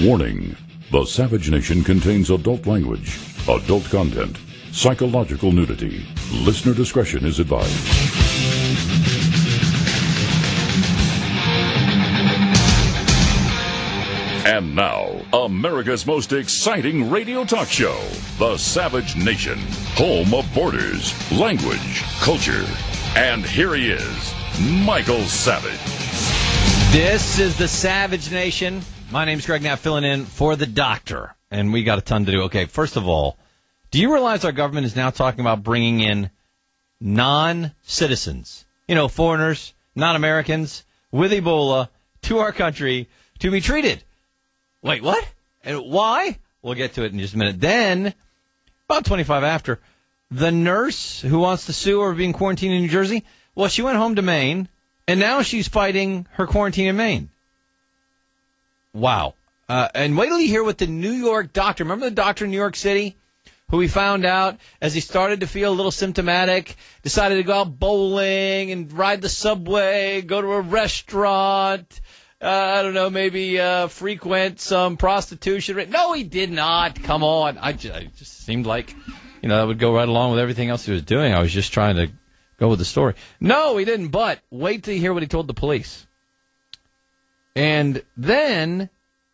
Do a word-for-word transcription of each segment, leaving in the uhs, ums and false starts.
Warning: the Savage Nation contains adult language, adult content, psychological nudity. Listener discretion is advised. And now, America's most exciting radio talk show, The Savage Nation, home of borders, language, culture. And here he is, Michael Savage. This is The Savage Nation. My name's Greg Knapp, filling in for the doctor, and we got a ton to do. Okay, first of all, do you realize our government is now talking about bringing in non-citizens, you know, foreigners, non-Americans, with Ebola to our country to be treated? Wait, what? And why? We'll get to it in just a minute. Then, about twenty-five after, the nurse who wants to sue over being quarantined in New Jersey, well, she went home to Maine, and now she's fighting her quarantine in Maine. Wow. Uh, and wait till you hear what the New York doctor, remember the doctor in New York City who we found out as he started to feel a little symptomatic, decided to go out bowling and ride the subway, go to a restaurant, uh, I don't know, maybe uh, frequent some prostitution. No, he did not. Come on. I just, it just seemed like, you know, that would go right along with everything else he was doing. I was just trying to go with the story. No, he didn't, but wait till you hear what he told the police. And then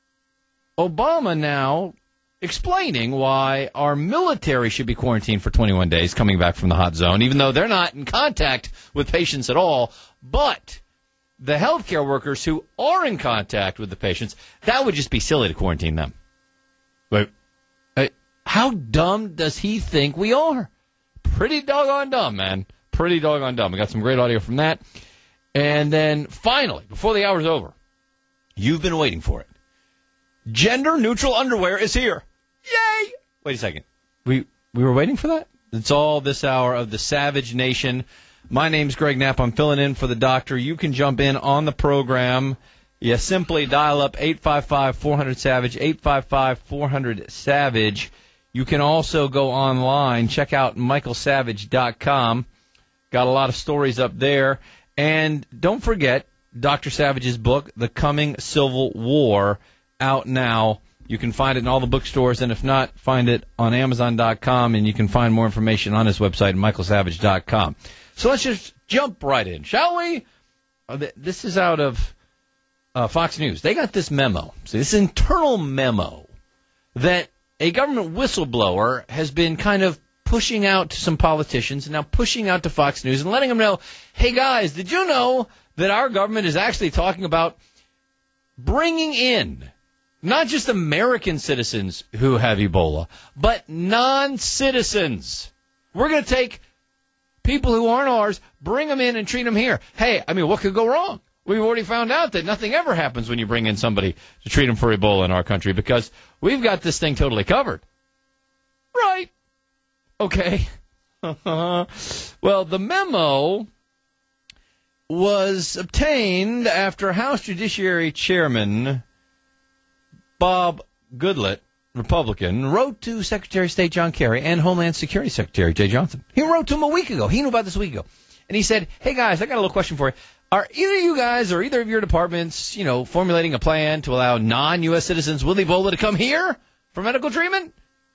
Obama now explaining why our military should be quarantined for twenty-one days coming back from the hot zone, even though they're not in contact with patients at all. But the healthcare workers who are in contact with the patients, that would just be silly to quarantine them. Wait, how dumb does he think we are? Pretty doggone dumb, man. Pretty doggone dumb. We got some great audio from that. And then finally, before the hour's over, you've been waiting for it. Gender-neutral underwear is here. Yay! Wait a second. We we were waiting for that? It's all this hour of the Savage Nation. My name's Greg Knapp. I'm filling in for the doctor. You can jump in on the program. You simply dial up eight five five, four hundred, SAVAGE, eight five five, four hundred, SAVAGE. You can also go online. Check out michael savage dot com. Got a lot of stories up there. And don't forget, Doctor Savage's book, The Coming Civil War, out now. You can find it in all the bookstores, and if not, find it on amazon dot com, and you can find more information on his website, michael savage dot com. So let's just jump right in, shall we? This is out of uh, Fox News. They got this memo, so this internal memo that a government whistleblower has been kind of pushing out to some politicians and now pushing out to Fox News and letting them know, hey, guys, did you know that our government is actually talking about bringing in not just American citizens who have Ebola, but non-citizens. We're going to take people who aren't ours, bring them in and treat them here. Hey, I mean, what could go wrong? We've already found out that nothing ever happens when you bring in somebody to treat them for Ebola in our country because we've got this thing totally covered. Right. Okay. Well, the memo was obtained after House Judiciary Chairman Bob Goodlatte, Republican, wrote to Secretary of State John Kerry and Homeland Security Secretary Jay Johnson. He wrote to him a week ago. He knew about this a week ago. And he said, hey, guys, I got a little question for you. Are either you guys or either of your departments, you know, formulating a plan to allow non-U S citizens with Ebola to come here for medical treatment?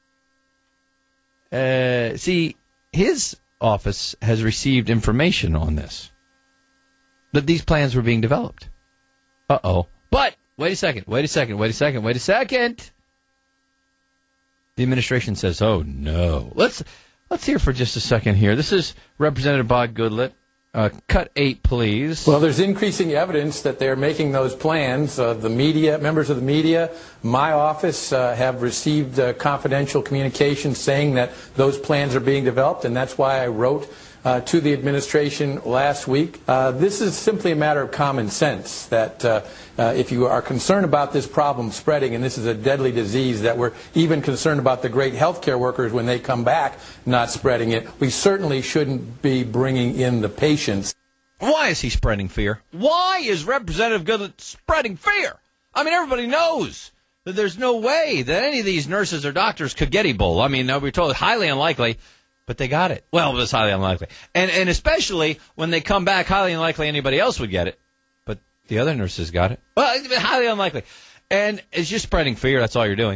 Uh, see, his office has received information on this, that these plans were being developed. Uh-oh. But, wait a second, wait a second, wait a second, wait a second. The administration says, oh, no. Let's let's hear for just a second here. This is Representative Bob Goodlatte. Uh, cut eight, please. Well, there's increasing evidence that they're making those plans. Uh, the media, members of the media, my office uh, have received uh, confidential communications saying that those plans are being developed, and that's why I wrote uh, to the administration last week. Uh, this is simply a matter of common sense that uh, uh, if you are concerned about this problem spreading, and this is a deadly disease, that we're even concerned about the great healthcare workers when they come back not spreading it, we certainly shouldn't be bringing in the patients. Why is he spreading fear? Why is Representative Goodlatte spreading fear? I mean, everybody knows that there's no way that any of these nurses or doctors could get Ebola. I mean, we're told highly unlikely, but they got it. Well, it was highly unlikely. And and especially when they come back, highly unlikely anybody else would get it. But the other nurses got it. Well, highly unlikely. And it's just spreading fear. That's all you're doing.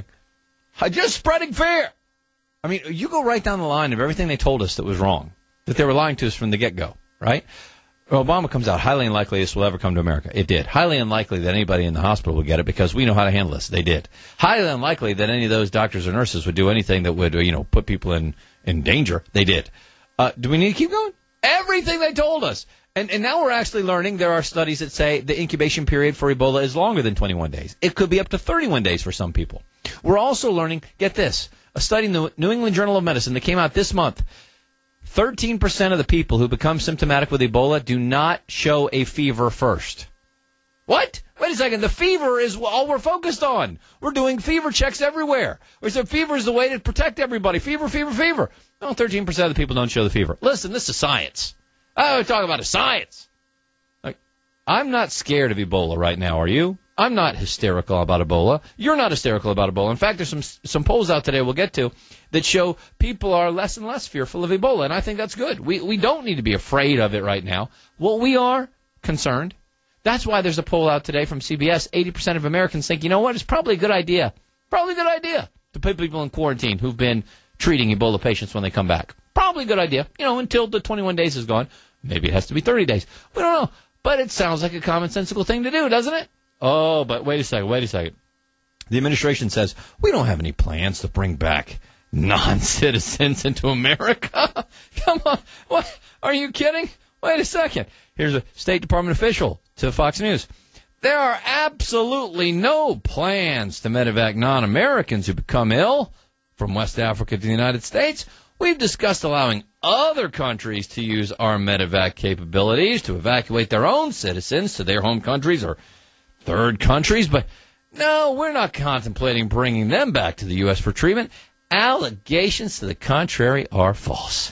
Just spreading fear. I mean, you go right down the line of everything they told us that was wrong, that they were lying to us from the get-go, right? Obama comes out, highly unlikely this will ever come to America. It did. Highly unlikely that anybody in the hospital would get it because we know how to handle this. They did. Highly unlikely that any of those doctors or nurses would do anything that would, you know, put people in, in danger. They did. Uh, do we need to keep going? Everything they told us. And, and now we're actually learning there are studies that say the incubation period for Ebola is longer than twenty-one days. It could be up to thirty-one days for some people. We're also learning, get this, a study in the New England Journal of Medicine that came out this month. thirteen percent of the people who become symptomatic with Ebola do not show a fever first. What? Wait a second. The fever is all we're focused on. We're doing fever checks everywhere. We said fever is the way to protect everybody. Fever, fever, fever. No, thirteen percent of the people don't show the fever. Listen, this is science. I talk about a science. Like, I'm not scared of Ebola right now, are you? I'm not hysterical about Ebola. You're not hysterical about Ebola. In fact, there's some some polls out today we'll get to that show people are less and less fearful of Ebola, and I think that's good. We we don't need to be afraid of it right now. Well, we are concerned. That's why there's a poll out today from C B S. eighty percent of Americans think, you know what, it's probably a good idea. Probably a good idea to put people in quarantine who've been treating Ebola patients when they come back. Probably a good idea, you know, until the twenty-one days is gone. Maybe it has to be thirty days. We don't know. But it sounds like a commonsensical thing to do, doesn't it? Oh, but wait a second, wait a second. The administration says, we don't have any plans to bring back non-citizens into America. Come on. What? Are you kidding? Wait a second. Here's a State Department official to Fox News. There are absolutely no plans to medevac non-Americans who become ill from West Africa to the United States. We've discussed allowing other countries to use our medevac capabilities to evacuate their own citizens to their home countries or third countries, but no, we're not contemplating bringing them back to the U S for treatment. Allegations to the contrary are false.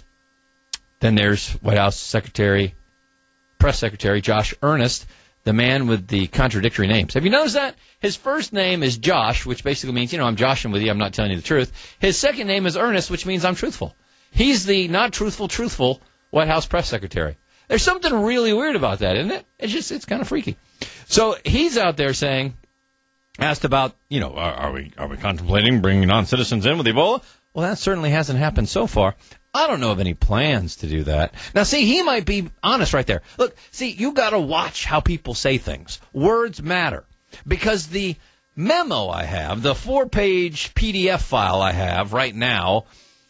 Then there's White House Secretary, Press Secretary Josh Earnest, the man with the contradictory names. Have you noticed that? His first name is Josh, which basically means, you know, I'm joshing with you, I'm not telling you the truth. His second name is Ernest, which means I'm truthful. He's the not truthful, truthful White House Press Secretary. There's something really weird about that, isn't it? It's just, it's kind of freaky. So he's out there saying, asked about, you know, are, are we are we contemplating bringing non-citizens in with Ebola? Well, that certainly hasn't happened so far. I don't know of any plans to do that. Now, see, he might be honest right there. Look, see, you got to watch how people say things. Words matter. Because the memo I have, the four-page P D F file I have right now,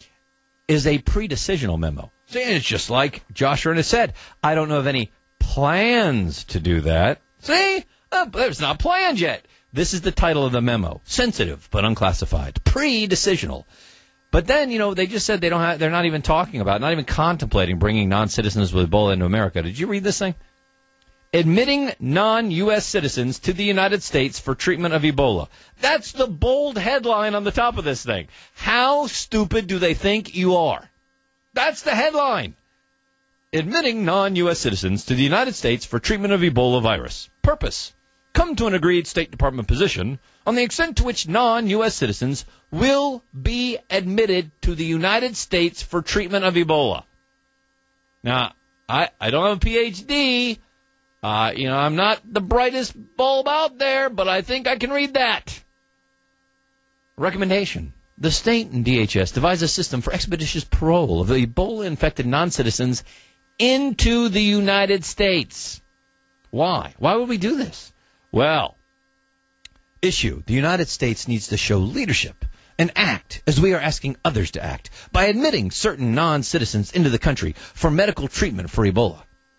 is a pre-decisional memo. See, it's just like Josh Earnest said. I don't know of any plans to do that. See? Uh, there's not planned yet. This is the title of the memo. Sensitive, but unclassified. Pre-decisional. But then, you know, they just said they don't have, they're not even talking about, not even contemplating bringing non-citizens with Ebola into America. Did you read this thing? Admitting non-U S citizens to the United States for treatment of Ebola. That's the bold headline on the top of this thing. How stupid do they think you are? That's the headline. Admitting non-U S citizens to the United States for treatment of Ebola virus. Purpose. Come to an agreed State Department position on the extent to which non-U S citizens will be admitted to the United States for treatment of Ebola. Now, I, I don't have a P H D. Uh, you know, I'm not the brightest bulb out there, but I think I can read that. Recommendation. The state and D H S devise a system for expeditious parole of Ebola-infected non-citizens into the United States. Why? Why would we do this? Well, issue. The United States needs to show leadership and act as we are asking others to act by admitting certain non-citizens into the country for medical treatment for Ebola.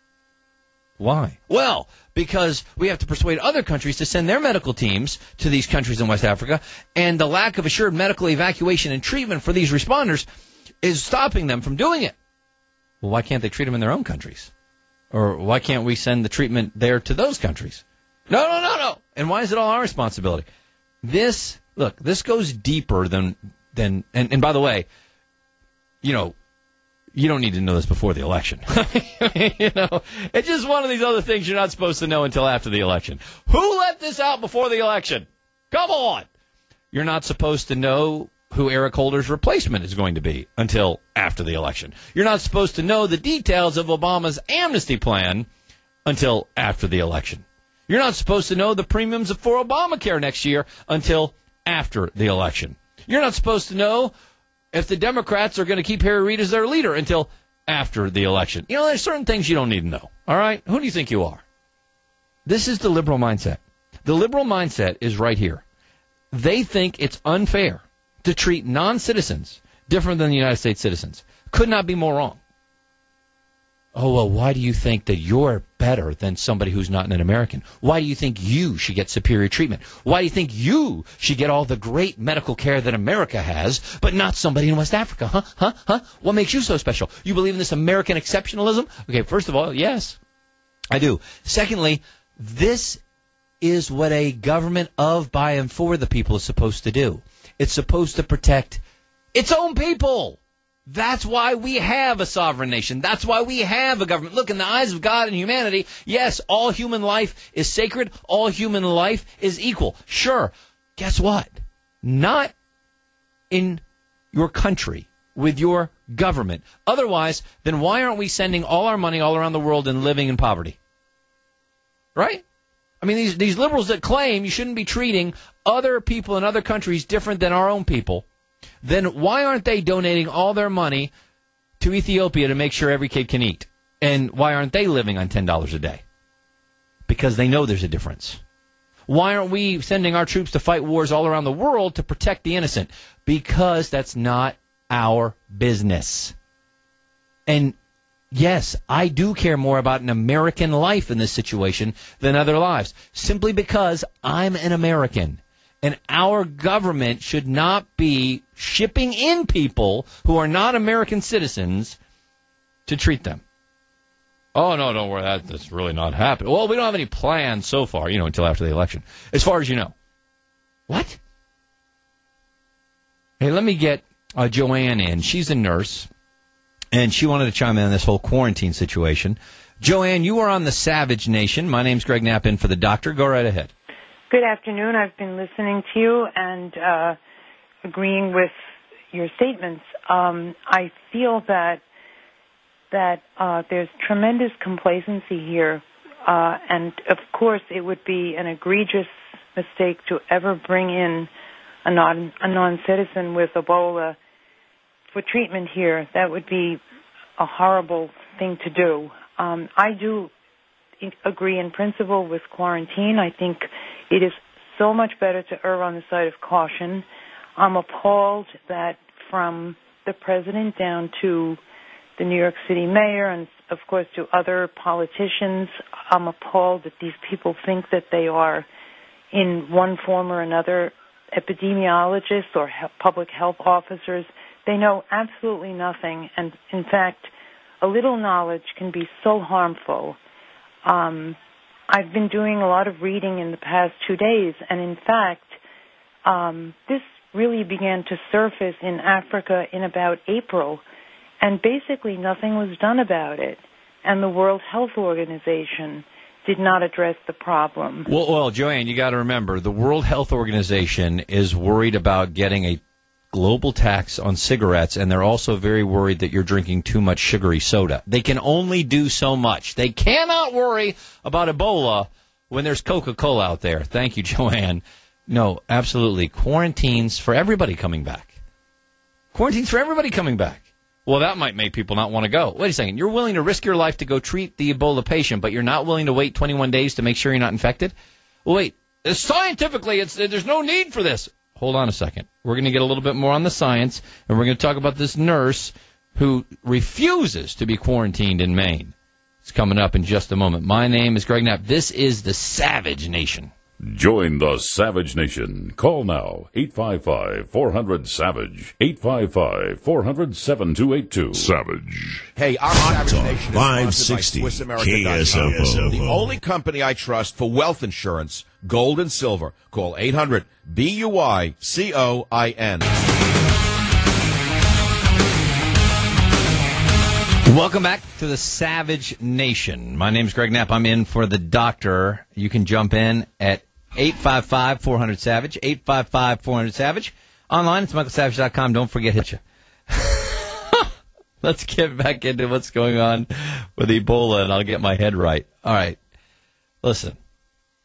Why? Well, because we have to persuade other countries to send their medical teams to these countries in West Africa, and the lack of assured medical evacuation and treatment for these responders is stopping them from doing it. Well, why can't they treat them in their own countries? Or why can't we send the treatment there to those countries? No, no, no, no. And why is it all our responsibility? This, look, this goes deeper than, than and, and by the way, you know, you don't need to know this before the election. You know, it's just one of these other things you're not supposed to know until after the election. Who let this out before the election? Come on. You're not supposed to know who Eric Holder's replacement is going to be until after the election. You're not supposed to know the details of Obama's amnesty plan until after the election. You're not supposed to know the premiums for Obamacare next year until after the election. You're not supposed to know if the Democrats are going to keep Harry Reid as their leader until after the election. You know, there's certain things you don't need to know. All right? Who do you think you are? This is the liberal mindset. The liberal mindset is right here. They think it's unfair to treat non-citizens different than the United States citizens. Could not be more wrong. Oh, well, why do you think that you're better than somebody who's not an American? Why do you think you should get superior treatment? Why do you think you should get all the great medical care that America has, but not somebody in West Africa? Huh? Huh? Huh? What makes you so special? You believe in this American exceptionalism? Okay, first of all, yes, I do. Secondly, this is what a government of, by, and for the people is supposed to do. It's supposed to protect its own people. That's why we have a sovereign nation. That's why we have a government. Look, in the eyes of God and humanity, yes, all human life is sacred. All human life is equal. Sure. Guess what? Not in your country with your government. Otherwise, then why aren't we sending all our money all around the world and living in poverty? Right? I mean, these, these liberals that claim you shouldn't be treating other people in other countries different than our own people, then why aren't they donating all their money to Ethiopia to make sure every kid can eat? And why aren't they living on ten dollars a day? Because they know there's a difference. Why aren't we sending our troops to fight wars all around the world to protect the innocent? Because that's not our business. And yes, I do care more about an American life in this situation than other lives, simply because I'm an American. And our government should not be shipping in people who are not American citizens to treat them. Oh, no, don't worry. That, that's really not happening. Well, we don't have any plans so far, you know, until after the election, as far as you know. What? Hey, let me get uh, Joanne in. She's a nurse, and she wanted to chime in on this whole quarantine situation. Joanne, you are on the Savage Nation. My name's Greg Knapp in for the doctor. Go right ahead. Good afternoon. I've been listening to you and uh, agreeing with your statements. Um, I feel that that uh, there's tremendous complacency here, uh, and of course it would be an egregious mistake to ever bring in a non a non-citizen with Ebola for treatment here. That would be a horrible thing to do. Um, I do agree in principle with quarantine. I think it is so much better to err on the side of caution. I'm appalled that from the president down to the New York City mayor and, of course, to other politicians, I'm appalled that these people think that they are, in one form or another, epidemiologists or he- public health officers. They know absolutely nothing, and, in fact, a little knowledge can be so harmful. Um, I've been doing a lot of reading in the past two days, and in fact, um, this really began to surface in Africa in about April, and basically nothing was done about it. And the World Health Organization did not address the problem. Well, well Joanne, you got to remember, the World Health Organization is worried about getting a global tax on cigarettes, and they're also very worried that you're drinking too much sugary soda. They can only do so much. They cannot worry about Ebola when there's Coca-Cola out there. Thank you, Joanne. No, absolutely. Quarantines for everybody coming back. Quarantines for everybody coming back. Well, that might make people not want to go. Wait a second. You're willing to risk your life to go treat the Ebola patient, but you're not willing to wait twenty-one days to make sure you're not infected? Well, wait. Scientifically, it's, there's no need for this. Hold on a second. We're going to get a little bit more on the science, and we're going to talk about this nurse who refuses to be quarantined in Maine. It's coming up in just a moment. My name is Greg Knapp. This is the Savage Nation. Join the Savage Nation. Call now, eight five five, four hundred, SAVAGE, eight five five, four hundred, seven two eight two. Savage. Hey, our Savage Nation is five sponsored by sixty Swiss America K S O O. The only company I trust for wealth insurance, gold and silver. Call eight hundred B U Y C O I N. Welcome back to the Savage Nation. My name's Greg Knapp. I'm in for the doctor. You can jump in at eight five five, four hundred, SAVAGE, eight five five, four hundred, SAVAGE. Online, it's michael savage dot com. Don't forget, hit you. Let's get back into what's going on with Ebola, and I'll get my head right. All right. Listen,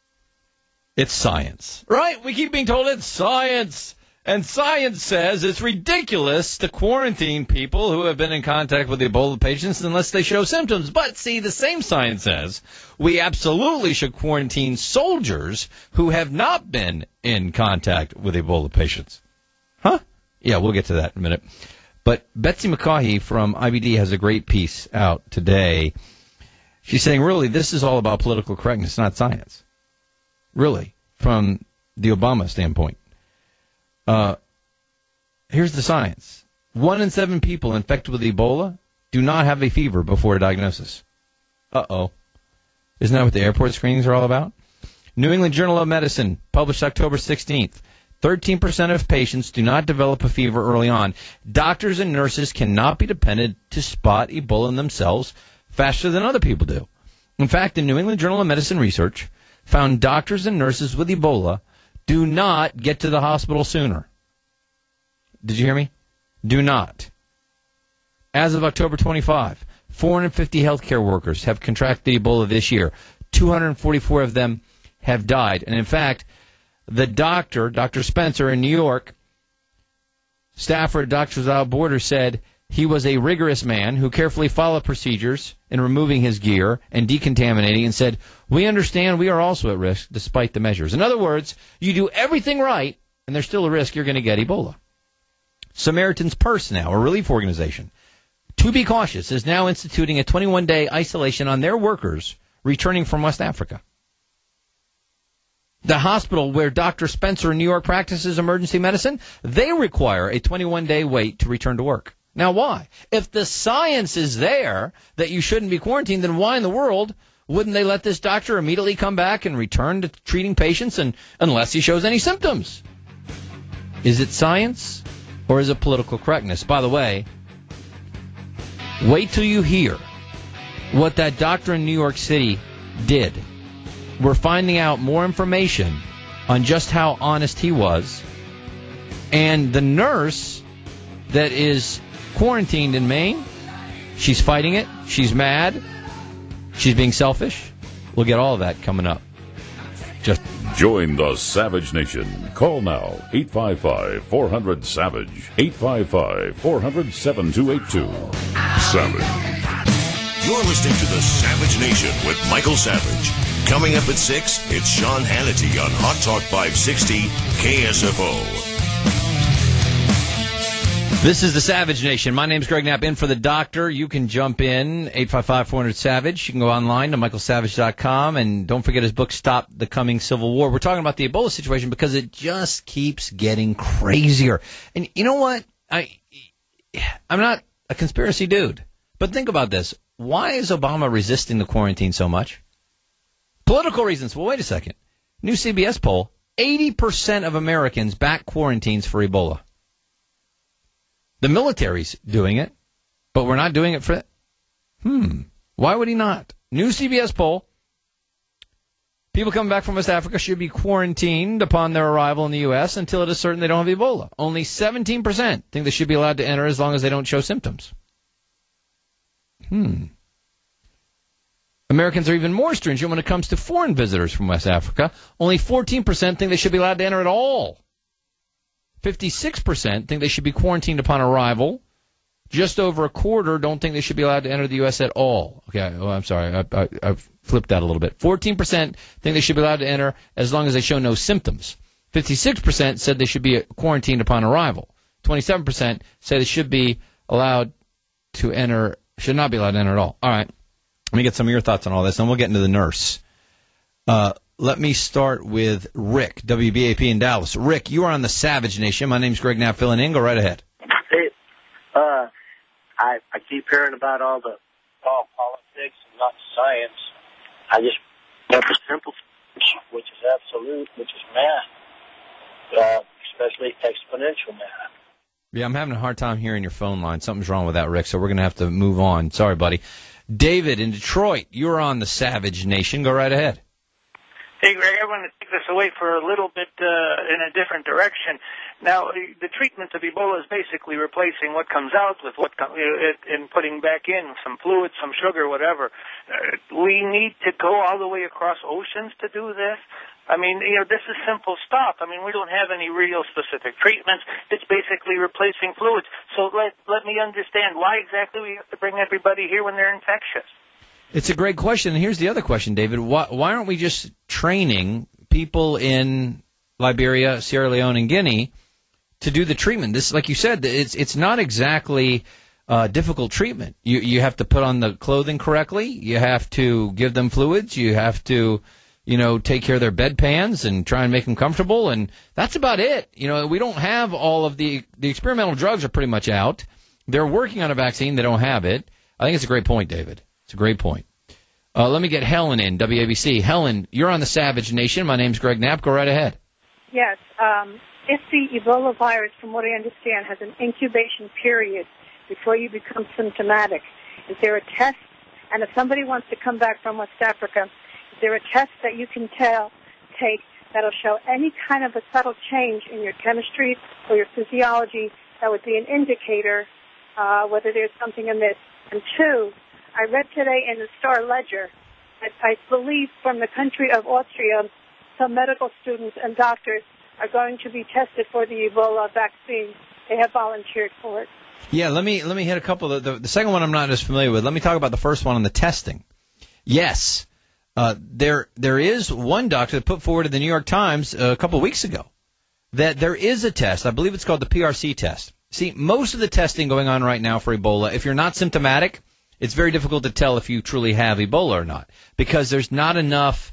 It's science. Right? We keep being told it's science. And science says it's ridiculous to quarantine people who have been in contact with Ebola patients unless they show symptoms. But, see, the same science says we absolutely should quarantine soldiers who have not been in contact with Ebola patients. Huh? Yeah, we'll get to that in a minute. But Betsy McCaughey from I B D has a great piece out today. She's saying, really, this is all about political correctness, not science. Really, from the Obama standpoint. Uh, here's the science. One in seven people infected with Ebola do not have a fever before a diagnosis. Uh-oh. Isn't that what the airport screenings are all about? New England Journal of Medicine, published October sixteenth. thirteen percent of patients do not develop a fever early on. Doctors and nurses cannot be depended to spot Ebola in themselves faster than other people do. In fact, the New England Journal of Medicine research found doctors and nurses with Ebola do not get to the hospital sooner. Did you hear me? Do not. As of October twenty-fifth, four hundred fifty healthcare workers have contracted Ebola this year. two hundred forty-four of them have died. And in fact, the doctor, Doctor Spencer in New York, staffer at Doctors Without Borders, said he was a rigorous man who carefully followed procedures in removing his gear and decontaminating, and said, we understand we are also at risk despite the measures. In other words, you do everything right, and there's still a risk you're going to get Ebola. Samaritan's Purse now, a relief organization, to be cautious, is now instituting a twenty-one day isolation on their workers returning from West Africa. The hospital where Doctor Spencer in New York practices emergency medicine, they require a twenty-one day wait to return to work. Now, why? If the science is there that you shouldn't be quarantined, then why in the world wouldn't they let this doctor immediately come back and return to treating patients and, unless he shows any symptoms? Is it science or is it political correctness? By the way, wait till you hear what that doctor in New York City did. We're finding out more information on just how honest he was. And the nurse that is quarantined in Maine, she's fighting it. She's mad. She's being selfish. We'll get all of that coming up. Just join the Savage Nation. Call now, eight five five, four hundred, SAVAGE, eight five five, four hundred, seven two eight two. Savage. You're listening to the Savage Nation with Michael Savage. Coming up at six, it's Sean Hannity on Hot Talk five sixty K S F O. This is the Savage Nation. My name's Greg Knapp, in for the doctor. You can jump in, eight five five, four hundred, SAVAGE. You can go online to michael savage dot com, and don't forget his book, Stop the Coming Civil War. We're talking about the Ebola situation because it just keeps getting crazier. And you know what? I, I'm not a conspiracy dude, but think about this. Why is Obama resisting the quarantine so much? Political reasons. Well, wait a second. New C B S poll, eighty percent of Americans back quarantines for Ebola. The military's doing it, but we're not doing it for it. Hmm. Why would he not? New C B S poll. People coming back from West Africa should be quarantined upon their arrival in the U S until it is certain they don't have Ebola. Only seventeen percent think they should be allowed to enter as long as they don't show symptoms. Hmm. Americans are even more stringent when it comes to foreign visitors from West Africa. Only fourteen percent think they should be allowed to enter at all. fifty-six percent think they should be quarantined upon arrival. Just over a quarter don't think they should be allowed to enter the U S at all. Okay, oh, I'm sorry. I, I, I flipped that a little bit. fourteen percent think they should be allowed to enter as long as they show no symptoms. fifty-six percent said they should be quarantined upon arrival. twenty-seven percent say they should be allowed to enter, should not be allowed to enter at all. All right. Let me get some of your thoughts on all this, and we'll get into the nurse. Uh, let me start with Rick, W B A P in Dallas. Rick, you are on the Savage Nation. My name's Greg Knapp, filling in. Go right ahead. Hey, uh, I, I keep hearing about all the all politics and not science. I just want the simple, which is absolute, which is math, uh, especially exponential math. Yeah, I'm having a hard time hearing your phone line. Something's wrong with that, Rick, so we're going to have to move on. Sorry, buddy. David in Detroit, you're on the Savage Nation. Go right ahead. Hey, Greg, I want to take this away for a little bit uh, in a different direction. Now, the treatment of Ebola is basically replacing what comes out with what com- and putting back in some fluids, some sugar, whatever. Uh, we need to go all the way across oceans to do this. I mean, you know, this is simple stuff. I mean, we don't have any real specific treatments. It's basically replacing fluids. So let let me understand why exactly we have to bring everybody here when they're infectious. It's a great question. And here's the other question, David. Why, why aren't we just training people in Liberia, Sierra Leone, and Guinea to do the treatment? This, like you said, it's it's not exactly uh, difficult treatment. You you have to put on the clothing correctly. You have to give them fluids. You have to, you know, take care of their bedpans and try and make them comfortable. And that's about it. You know, we don't have all of the the experimental drugs are pretty much out. They're working on a vaccine. They don't have it. I think it's a great point, David. It's a great point. Uh, let me get Helen in, W A B C. Helen, you're on the Savage Nation. My name's Greg Knapp. Go right ahead. Yes. Um, if the Ebola virus, from what I understand, has an incubation period before you become symptomatic, is there a test? And if somebody wants to come back from West Africa, is there a test that you can tell, take that'll show any kind of a subtle change in your chemistry or your physiology that would be an indicator uh, whether there's something amiss? And two, I read today in the Star Ledger that I believe from the country of Austria, some medical students and doctors are going to be tested for the Ebola vaccine. They have volunteered for it. Yeah, let me let me hit a couple of the, the second one I'm not as familiar with. Let me talk about the first one on the testing. Yes, uh, there there is one doctor that put forward in the New York Times uh, a couple of weeks ago that there is a test. I believe it's called the P R C test. See, most of the testing going on right now for Ebola, if you're not symptomatic, it's very difficult to tell if you truly have Ebola or not because there's not enough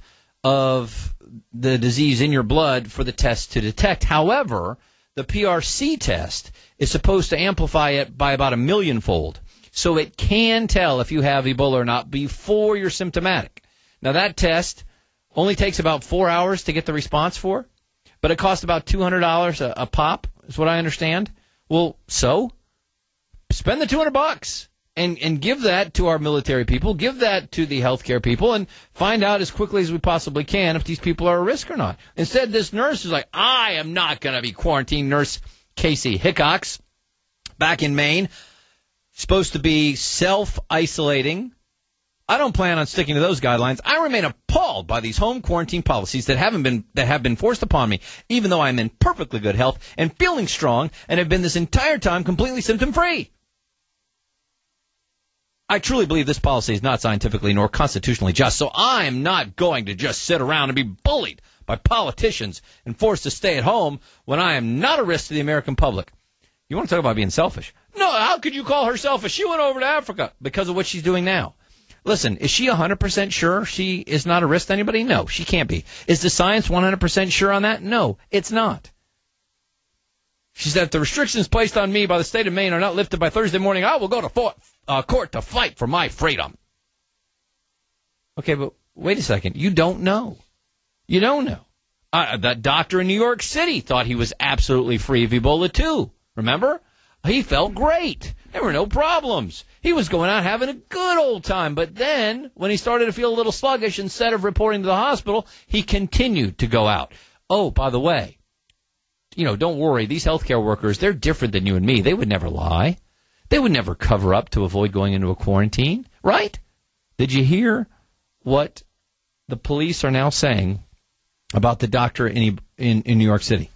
of the disease in your blood for the test to detect. However, the P R C test is supposed to amplify it by about a millionfold. So it can tell if you have Ebola or not before you're symptomatic. Now, that test only takes about four hours to get the response for, but it costs about two hundred dollars a, a pop, is what I understand. Well, so spend the two hundred bucks. And, and give that to our military people, give that to the healthcare people, and find out as quickly as we possibly can if these people are a risk or not. Instead, this nurse is like, I am not going to be quarantined. Nurse Casey Hickox, back in Maine, supposed to be self-isolating. I don't plan on sticking to those guidelines. I remain appalled by these home quarantine policies that haven't been that have been forced upon me, even though I'm in perfectly good health and feeling strong and have been this entire time completely symptom-free. I truly believe this policy is not scientifically nor constitutionally just, so I'm not going to just sit around and be bullied by politicians and forced to stay at home when I am not a risk to the American public. You want to talk about being selfish? No, how could you call her selfish? She went over to Africa because of what she's doing now. Listen, is she one hundred percent sure she is not a risk to anybody? No, she can't be. Is the science one hundred percent sure on that? No, it's not. She said, if the restrictions placed on me by the state of Maine are not lifted by Thursday morning, I will go to fort, uh, court to fight for my freedom. Okay, but wait a second. You don't know. You don't know. Uh, that doctor in New York City thought he was absolutely free of Ebola, too. Remember? He felt great. There were no problems. He was going out having a good old time. But then, when he started to feel a little sluggish, instead of reporting to the hospital, he continued to go out. Oh, by the way, you know, don't worry. These healthcare workers, they're different than you and me. They would never lie. They would never cover up to avoid going into a quarantine, right? Did you hear what the police are now saying about the doctor in, in, in New York City?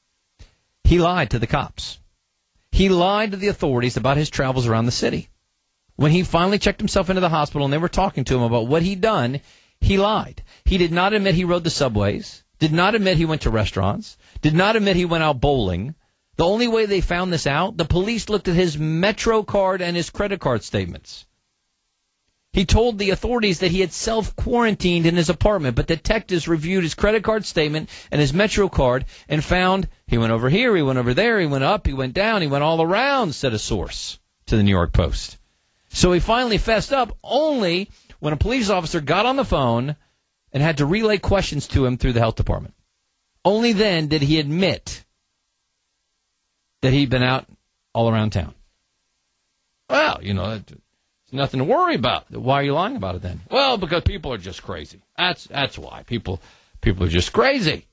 He lied to the cops. He lied to the authorities about his travels around the city. When he finally checked himself into the hospital and they were talking to him about what he'd done, he lied. He did not admit he rode the subways, did not admit he went to restaurants, did not admit he went out bowling. The only way they found this out, the police looked at his Metro card and his credit card statements. He told the authorities that he had self-quarantined in his apartment, but detectives reviewed his credit card statement and his Metro card and found he went over here, he went over there, he went up, he went down, he went all around, said a source to the New York Post. So he finally fessed up only when a police officer got on the phone and had to relay questions to him through the health department. Only then did he admit that he'd been out all around town. Well, you know, there's nothing to worry about. Why are you lying about it then? Well, because people are just crazy. That's that's why. People People are just crazy.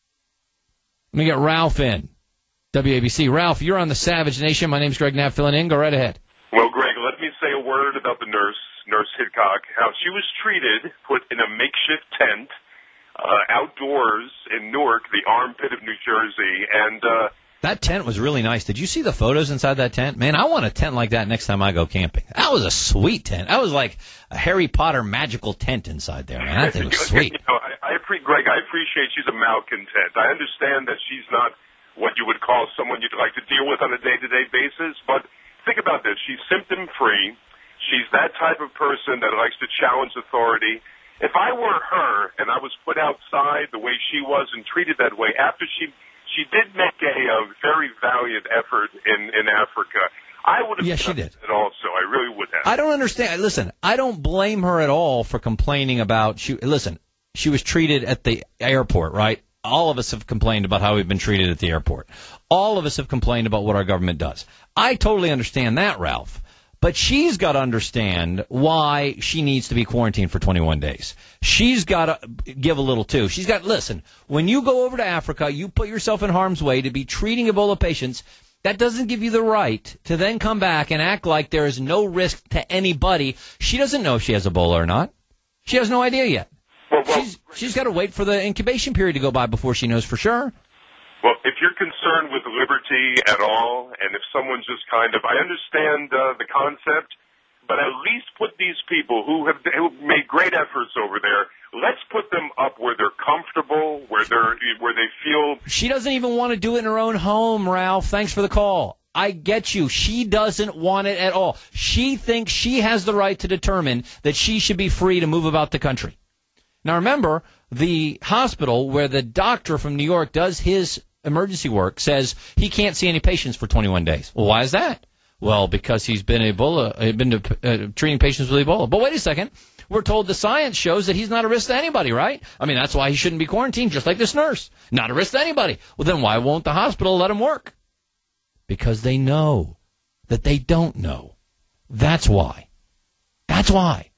Let me get Ralph in. W A B C. Ralph, you're on the Savage Nation. My name's Greg Knapp, filling in. Go right ahead. Well, Greg, let me say a word about the nurse, Nurse Hidcock, how she was treated, put in a makeshift tent uh, outdoors in Newark, the armpit of New Jersey, and... Uh, that tent was really nice. Did you see the photos inside that tent? Man, I want a tent like that next time I go camping. That was a sweet tent. That was like a Harry Potter magical tent inside there, man. That thing was sweet. You know, I, I pre- Greg, I appreciate she's a malcontent. I understand that she's not what you would call someone you'd like to deal with on a day-to-day basis, but think about this. She's symptom-free. She's that type of person that likes to challenge authority. If I were her and I was put outside the way she was and treated that way, after she she did make a, a very valiant effort in, in Africa, I would have yes, done she did. it also. I really would have. I don't understand. Listen, I don't blame her at all for complaining about she. Listen, she was treated at the airport, right? All of us have complained about how we've been treated at the airport. All of us have complained about what our government does. I totally understand that, Ralph. But she's got to understand why she needs to be quarantined for twenty-one days. She's got to give a little, too. She's got, listen, when you go over to Africa, you put yourself in harm's way to be treating Ebola patients. That doesn't give you the right to then come back and act like there is no risk to anybody. She doesn't know if she has Ebola or not. She has no idea yet. Well, well, she's she's got to wait for the incubation period to go by before she knows for sure. Well, if you're concerned with liberty at all, and if someone's just kind of, I understand uh, the concept, but at least put these people who have who made great efforts over there, let's put them up where they're comfortable, where they're where they feel. She doesn't even want to do it in her own home, Ralph. Thanks for the call. I get you. She doesn't want it at all. She thinks she has the right to determine that she should be free to move about the country. Now, remember, the hospital where the doctor from New York does his emergency work says he can't see any patients for twenty-one days. Well, why is that? Well, because he's been Ebola, uh, been to, uh, treating patients with Ebola. But wait a second. We're told the science shows that he's not a risk to anybody, right? I mean, that's why he shouldn't be quarantined, just like this nurse. Not a risk to anybody. Well, then why won't the hospital let him work? Because they know that they don't know. That's why. That's why.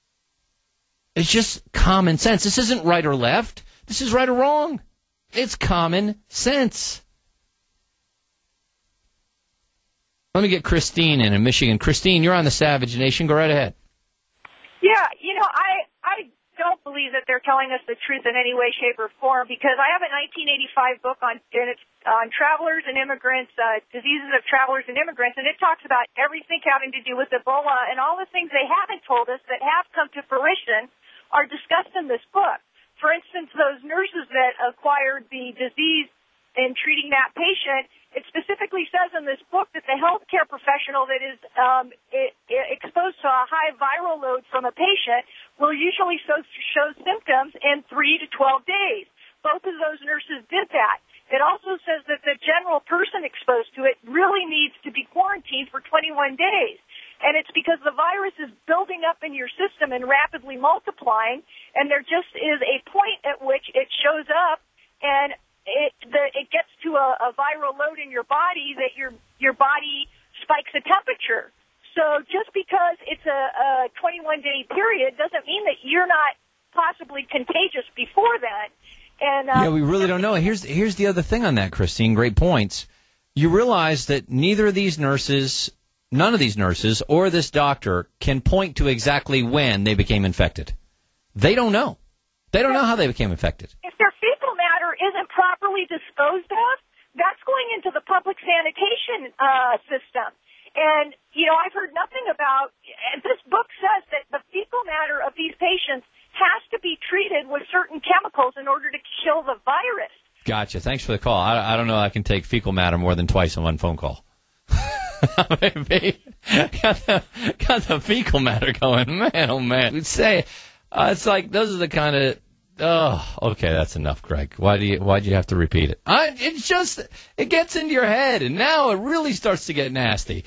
It's just common sense. This isn't right or left. This is right or wrong. It's common sense. Let me get Christine in in Michigan. Christine, you're on the Savage Nation. Go right ahead. Yeah, you know, I I don't believe that they're telling us the truth in any way, shape, or form, because I have a nineteen eighty-five book on and it's on travelers and immigrants, uh, diseases of travelers and immigrants, and it talks about everything having to do with Ebola, and all the things they haven't told us that have come to fruition are discussed in this book. For instance, those nurses that acquired the disease in treating that patient, it specifically says in this book that the healthcare professional that is um, it, it exposed to a high viral load from a patient will usually show, show symptoms in three to twelve days. Both of those nurses did that. It also says that the general person exposed to it really needs to be quarantined for twenty-one days. And it's because the virus is building up in your system and rapidly multiplying, and there just is a point at which it shows up, and it the, it gets to a, a viral load in your body that your your body spikes a temperature. So just because it's a, a twenty-one day period doesn't mean that you're not possibly contagious before that. And uh, yeah, we really don't know. Here's here's the other thing on that, Christine. Great points. You realize that neither of these nurses. None of these nurses or this doctor can point to exactly when they became infected. They don't know. They don't know how they became infected. If their fecal matter isn't properly disposed of, that's going into the public sanitation uh, system. And, you know, I've heard nothing about, and this book says that the fecal matter of these patients has to be treated with certain chemicals in order to kill the virus. Gotcha. Thanks for the call. I, I don't know I can take fecal matter more than twice in one phone call. got, the, got the fecal matter going, man, oh man. We'd say uh, it's like those are the kind of. Oh, okay, that's enough, Greg. Why do you why do you have to repeat it? I, it's just it gets into your head, and now it really starts to get nasty.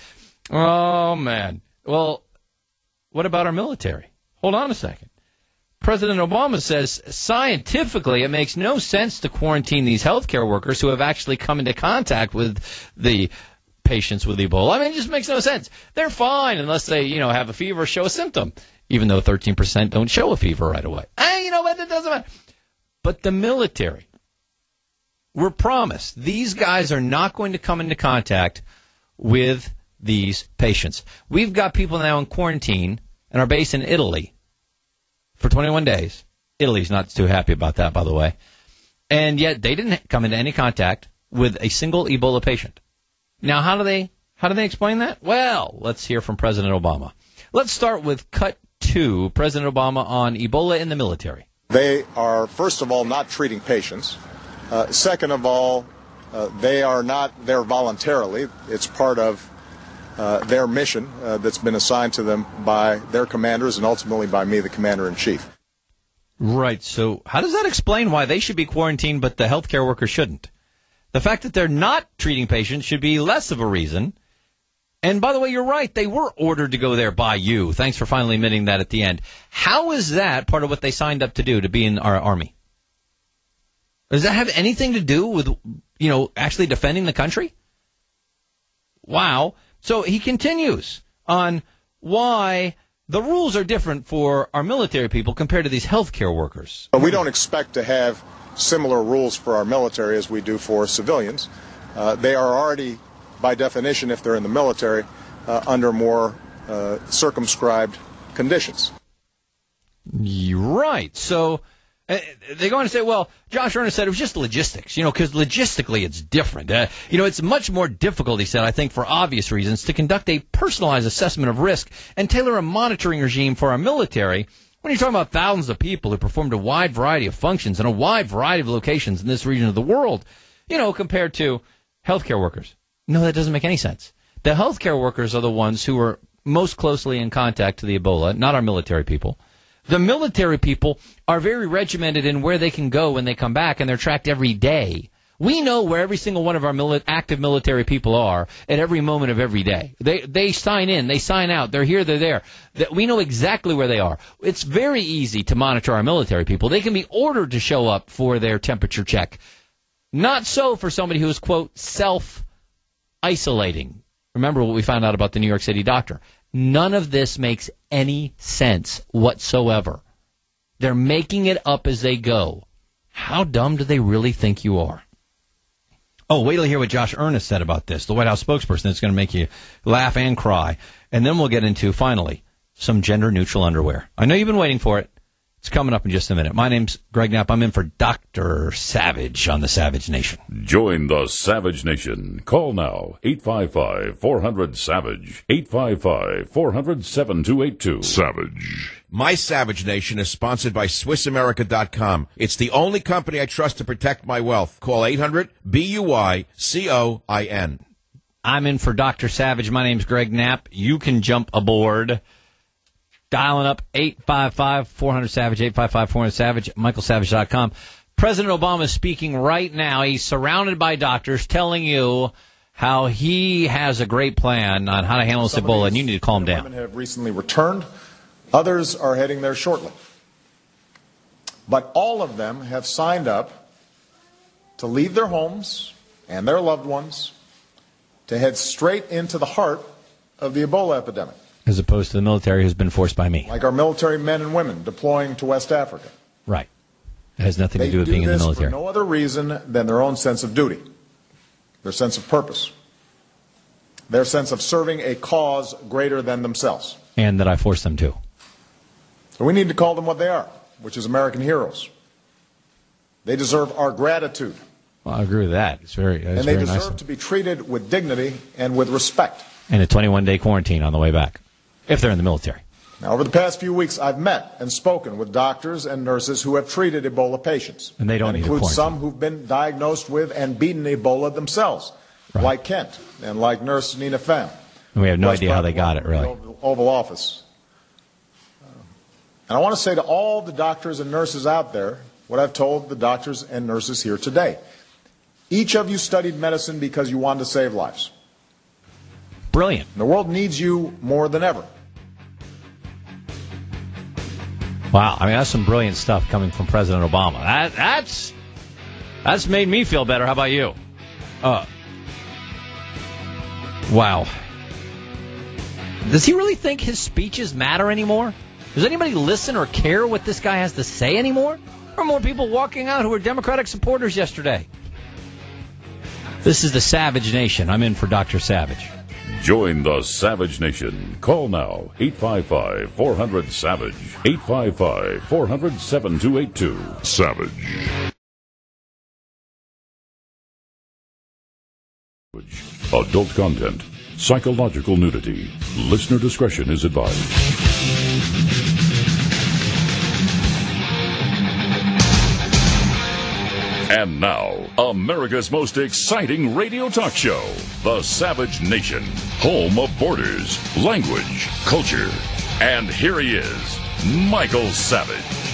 Oh man. Well, what about our military? Hold on a second. President Obama says scientifically it makes no sense to quarantine these healthcare workers who have actually come into contact with the patients with Ebola. I mean, it just makes no sense. They're fine unless they, you know, have a fever or show a symptom, even though thirteen percent don't show a fever right away. Eh, you know what? It doesn't matter. but the military were promised these guys are not going to come into contact with these patients. We've got people now in quarantine and are based in Italy for twenty-one days. Italy's not too happy about that, by the way. And yet they didn't come into any contact with a single Ebola patient. Now, how do they how do they explain that? Well, let's hear from President Obama. Let's start with cut two, President Obama on Ebola in the military. They are, first of all, not treating patients. Uh, second of all, uh, they are not there voluntarily. It's part of uh, their mission uh, that's been assigned to them by their commanders and ultimately by me, the commander-in-chief. Right. So how does that explain why they should be quarantined but the healthcare workers shouldn't? The fact that they're not treating patients should be less of a reason. And by the way, you're right. They were ordered to go there by you. Thanks for finally admitting that at the end. How is that part of what they signed up to do, to be in our Army? Does that have anything to do with, you know, actually defending the country? Wow. So he continues on why the rules are different for our military people compared to these healthcare workers. We don't expect to have similar rules for our military as we do for civilians. Uh, they are already, by definition, if they're in the military, uh, under more uh, circumscribed conditions. Right. So uh, they go on to say, well, Josh Earnest said it was just logistics, you know, because logistically it's different. Uh, you know, it's much more difficult, he said, I think, for obvious reasons, to conduct a personalized assessment of risk and tailor a monitoring regime for our military when you're talking about thousands of people who performed a wide variety of functions in a wide variety of locations in this region of the world, you know, compared to healthcare workers. No, that doesn't make any sense. The healthcare workers are the ones who are most closely in contact to the Ebola, not our military people. The military people are very regimented in where they can go when they come back, and they're tracked every day. We know where every single one of our mili- active military people are at every moment of every day. They they sign in, they sign out, they're here, they're there. That we know exactly where they are. It's very easy to monitor our military people. They can be ordered to show up for their temperature check. Not so for somebody who is, quote, self-isolating. Remember what we found out about the New York City doctor. None of this makes any sense whatsoever. They're making it up as they go. How dumb do they really think you are? Oh, wait till you hear what Josh Earnest said about this, the White House spokesperson. It's going to make you laugh and cry. And then we'll get into, finally, some gender-neutral underwear. I know you've been waiting for it. It's coming up in just a minute. My name's Greg Knapp. I'm in for Doctor Savage on the Savage Nation. Join the Savage Nation. Call now, eight five five, four hundred, SAVAGE, eight five five, four hundred, seven two eight two. Savage. My Savage Nation is sponsored by Swiss America dot com. It's the only company I trust to protect my wealth. Call eight hundred, B U Y C O I N. I'm in for Doctor Savage. My name's Greg Knapp. You can jump aboard. Dialing up eight five five, four hundred, SAVAGE, eight five five, four hundred, SAVAGE, Michael Savage dot com. President Obama is speaking right now. He's surrounded by doctors telling you how he has a great plan on how to handle this Ebola, and you need to calm down. Women have recently returned. Others are heading there shortly. But all of them have signed up to leave their homes and their loved ones to head straight into the heart of the Ebola epidemic. As opposed to the military who's been forced by me. Like our military men and women deploying to West Africa. Right. It has nothing they to do with do being in the this military. For no other reason than their own sense of duty, their sense of purpose, their sense of serving a cause greater than themselves. And that I forced them to. So we need to call them what they are, which is American heroes. They deserve our gratitude. Well, I agree with that. It's very, it's and they very deserve nice. to be treated with dignity and with respect. And a twenty-one day quarantine on the way back, if they're in the military. Now, over the past few weeks, I've met and spoken with doctors and nurses who have treated Ebola patients. And they don't that need includes a some who've been diagnosed with and beaten Ebola themselves, right. Like Kent and like Nurse Nina Pham. And we have no idea how they got it, really. The Oval Office. And I want to say to all the doctors and nurses out there what I've told the doctors and nurses here today. Each of you studied medicine because you wanted to save lives. Brilliant. And the world needs you more than ever. Wow, I mean, that's some brilliant stuff coming from President Obama. That, that's that's made me feel better. How about you? Uh, wow. Does he really think his speeches matter anymore? Does anybody listen or care what this guy has to say anymore? were more people walking out who were Democratic supporters yesterday. This is the Savage Nation. I'm in for Doctor Savage. Join the Savage Nation. Call now, eight five five, four hundred, SAVAGE, eight five five, four hundred, seven two eight two. Savage. Adult content, psychological nudity. Listener discretion is advised. And now, America's most exciting radio talk show, The Savage Nation, home of borders, language, culture. And here he is, Michael Savage.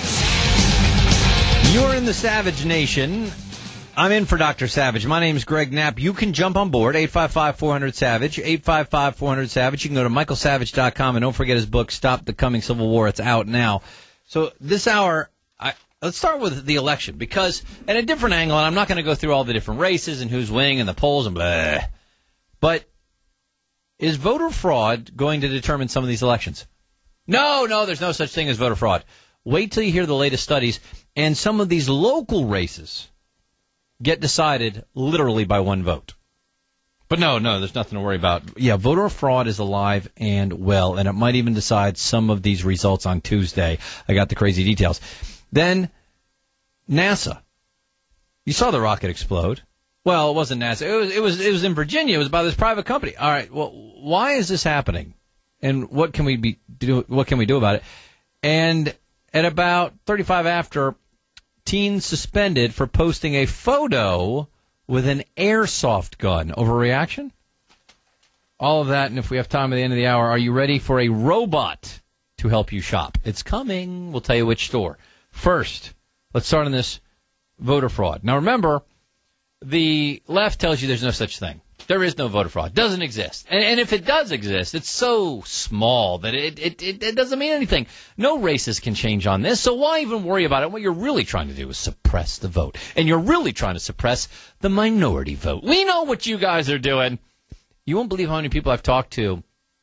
You're in the Savage Nation. I'm in for Doctor Savage. My name's Greg Knapp. You can jump on board, eight five five, four hundred, SAVAGE, eight five five, four hundred, SAVAGE. You can go to michael savage dot com, and don't forget his book, Stop the Coming Civil War. It's out now. So this hour, I, let's start with the election, because at a different angle, and I'm not going to go through all the different races and who's winning and the polls and blah, but is voter fraud going to determine some of these elections? No, no, there's no such thing as voter fraud. Wait till you hear the latest studies, and some of these local races get decided literally by one vote. But no, no, there's nothing to worry about. Yeah, voter fraud is alive and well, and it might even decide some of these results on Tuesday. I got the crazy details. Then NASA. You saw the rocket explode. Well, it wasn't NASA. It was it was it was in Virginia. It was by this private company. All right. Well, why is this happening? And what can we be do what can we do about it? And at about thirty-five after, teens suspended for posting a photo with an airsoft gun. Overreaction? All of that, and if we have time at the end of the hour, are you ready for a robot to help you shop? It's coming. We'll tell you which store. First, let's start on this voter fraud. Now, remember, the left tells you there's no such thing. There is no voter fraud. It doesn't exist. And, and if it does exist, it's so small that it, it, it, it doesn't mean anything. No races can change on this, so why even worry about it? What you're really trying to do is suppress the vote. And you're really trying to suppress the minority vote. We know what you guys are doing. You won't believe how many people I've talked to,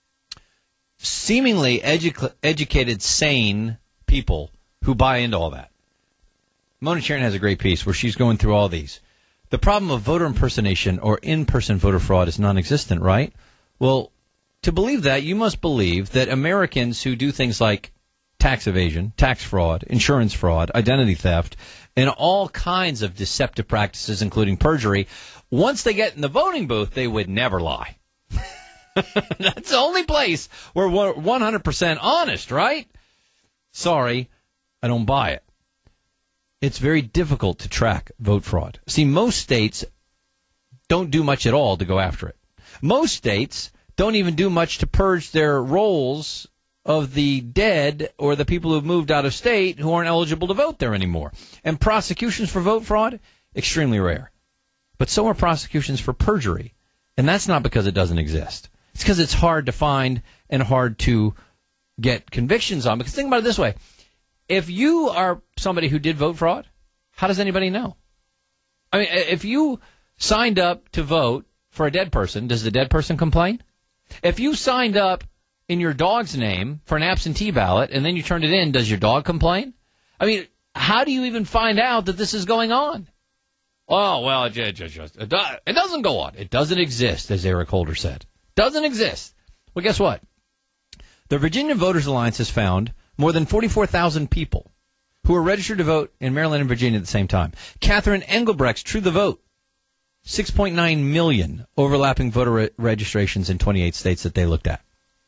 seemingly edu- educated, sane people who buy into all that. Mona Charen has a great piece where she's going through all these. The problem of voter impersonation or in-person voter fraud is non-existent, right? Well, to believe that, you must believe that Americans who do things like tax evasion, tax fraud, insurance fraud, identity theft, and all kinds of deceptive practices, including perjury, once they get in the voting booth, they would never lie. That's the only place where we're one hundred percent honest, right? Sorry, I don't buy it. It's very difficult to track vote fraud. See, most states don't do much at all to go after it. Most states don't even do much to purge their rolls of the dead or the people who've moved out of state who aren't eligible to vote there anymore. And prosecutions for vote fraud, extremely rare. But so are prosecutions for perjury. And that's not because it doesn't exist. It's because it's hard to find and hard to get convictions on. Because think about it this way. If you are somebody who did vote fraud, how does anybody know? I mean, if you signed up to vote for a dead person, does the dead person complain? If you signed up in your dog's name for an absentee ballot and then you turned it in, does your dog complain? I mean, how do you even find out that this is going on? Oh, well, it, it, it, it doesn't go on. It doesn't exist, as Eric Holder said. Doesn't exist. Well, guess what? The Virginia Voters Alliance has found more than forty-four thousand people who are registered to vote in Maryland and Virginia at the same time. Catherine Engelbrecht's True the Vote, six point nine million overlapping voter re- registrations in twenty-eight states that they looked at.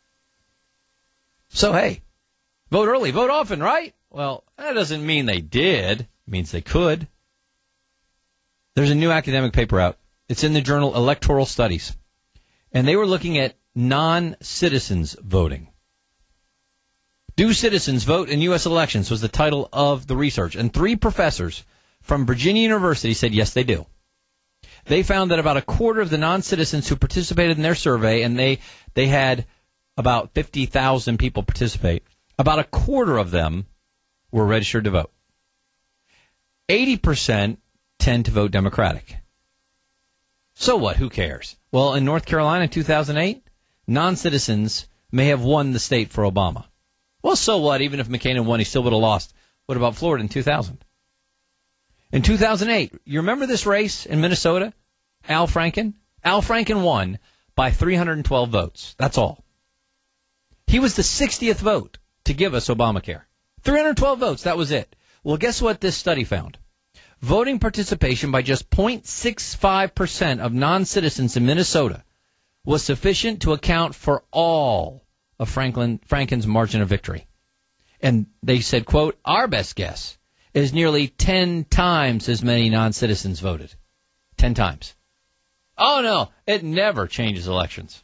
So, hey, vote early, vote often, right? Well, that doesn't mean they did. It means they could. There's a new academic paper out. It's in the journal Electoral Studies. And they were looking at non-citizens voting. Do citizens vote in U S elections was the title of the research. And three professors from Virginia University said yes, they do. They found that about a quarter of the non-citizens who participated in their survey, and they, they had about fifty thousand people participate, about a quarter of them were registered to vote. eighty percent tend to vote Democratic. So what? Who cares? Well, in North Carolina in two thousand eight, non-citizens may have won the state for Obama. Well, so what? Even if McCain had won, he still would have lost. What about Florida in two thousand? In two thousand eight, you remember this race in Minnesota? Al Franken? Al Franken won by three hundred twelve votes. That's all. He was the sixtieth vote to give us Obamacare. three hundred twelve votes, that was it. Well, guess what this study found? Voting participation by just zero point six five percent of non-citizens in Minnesota was sufficient to account for all of Franklin, Franken's margin of victory. And they said, quote, our best guess is nearly ten times as many non-citizens voted. Ten times. Oh, no, it never changes elections.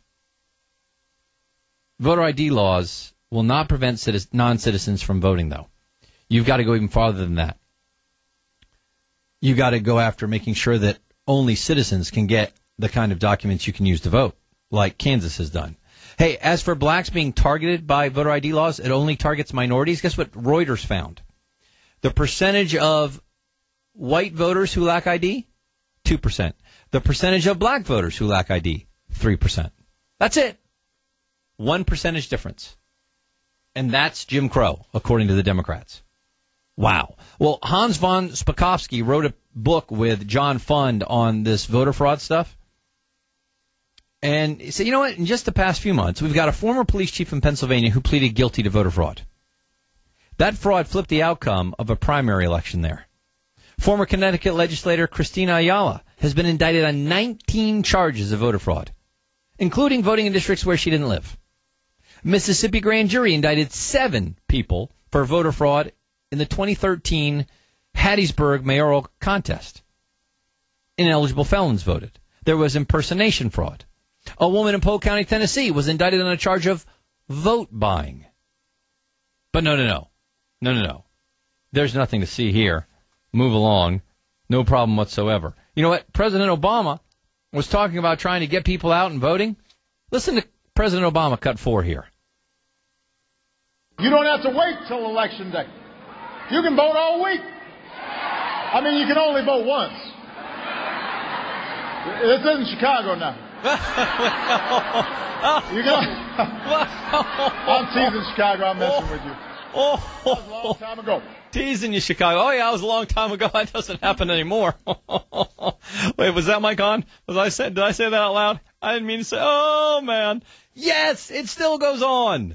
Voter I D laws will not prevent citizen, non-citizens from voting, though. You've got to go even farther than that. You've got to go after making sure that only citizens can get the kind of documents you can use to vote, like Kansas has done. Hey, as for blacks being targeted by voter I D laws, it only targets minorities. Guess what Reuters found? The percentage of white voters who lack I D, two percent. The percentage of black voters who lack I D, three percent. That's it. One percentage difference. And that's Jim Crow, according to the Democrats. Wow. Well, Hans von Spakovsky wrote a book with John Fund on this voter fraud stuff. And he said, you know what, in just the past few months, we've got a former police chief in Pennsylvania who pleaded guilty to voter fraud. That fraud flipped the outcome of a primary election there. Former Connecticut legislator Christina Ayala has been indicted on nineteen charges of voter fraud, including voting in districts where she didn't live. Mississippi grand jury indicted seven people for voter fraud in the twenty thirteen Hattiesburg mayoral contest. Ineligible felons voted. There was impersonation fraud. A woman in Polk County, Tennessee, was indicted on a charge of vote buying. But no, no, no. No, no, no. There's nothing to see here. Move along. No problem whatsoever. You know what? President Obama was talking about trying to get people out and voting. Listen to President Obama cut four here. You don't have to wait till Election Day. You can vote all week. I mean, you can only vote once. This isn't Chicago now. you can, I'm teasing Chicago. I'm messing with you. Oh, that was a long time ago. Teasing you, Chicago. Oh, yeah, that was a long time ago. That doesn't happen anymore. Wait, was that Mike on? Was I say, did I say that out loud? I didn't mean to say, oh, man. Yes, it still goes on.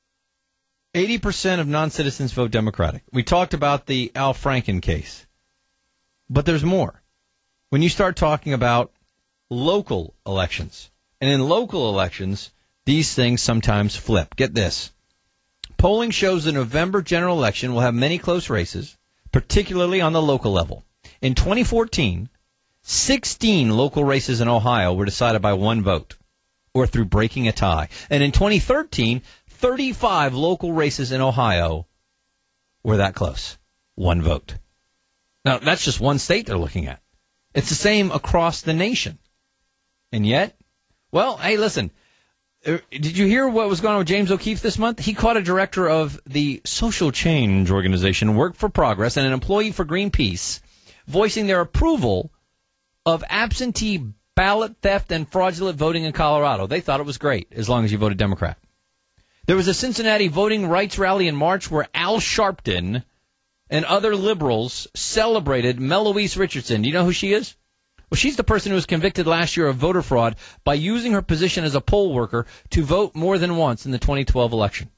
eighty percent of non-citizens vote Democratic. We talked about the Al Franken case. But there's more. When you start talking about local elections, and in local elections, these things sometimes flip. Get this. Polling shows the November general election will have many close races, particularly on the local level. In twenty fourteen, sixteen local races in Ohio were decided by one vote, or through breaking a tie. And in twenty thirteen, thirty-five local races in Ohio were that close. One vote. Now, that's just one state they're looking at. It's the same across the nation. And yet, well, hey, listen, did you hear what was going on with James O'Keefe this month? He caught a director of the social change organization, Work for Progress, and an employee for Greenpeace voicing their approval of absentee ballot theft and fraudulent voting in Colorado. They thought it was great, as long as you voted Democrat. There was a Cincinnati voting rights rally in March where Al Sharpton and other liberals celebrated Meloise Richardson. Do you know who she is? Well, she's the person who was convicted last year of voter fraud by using her position as a poll worker to vote more than once in the twenty twelve election.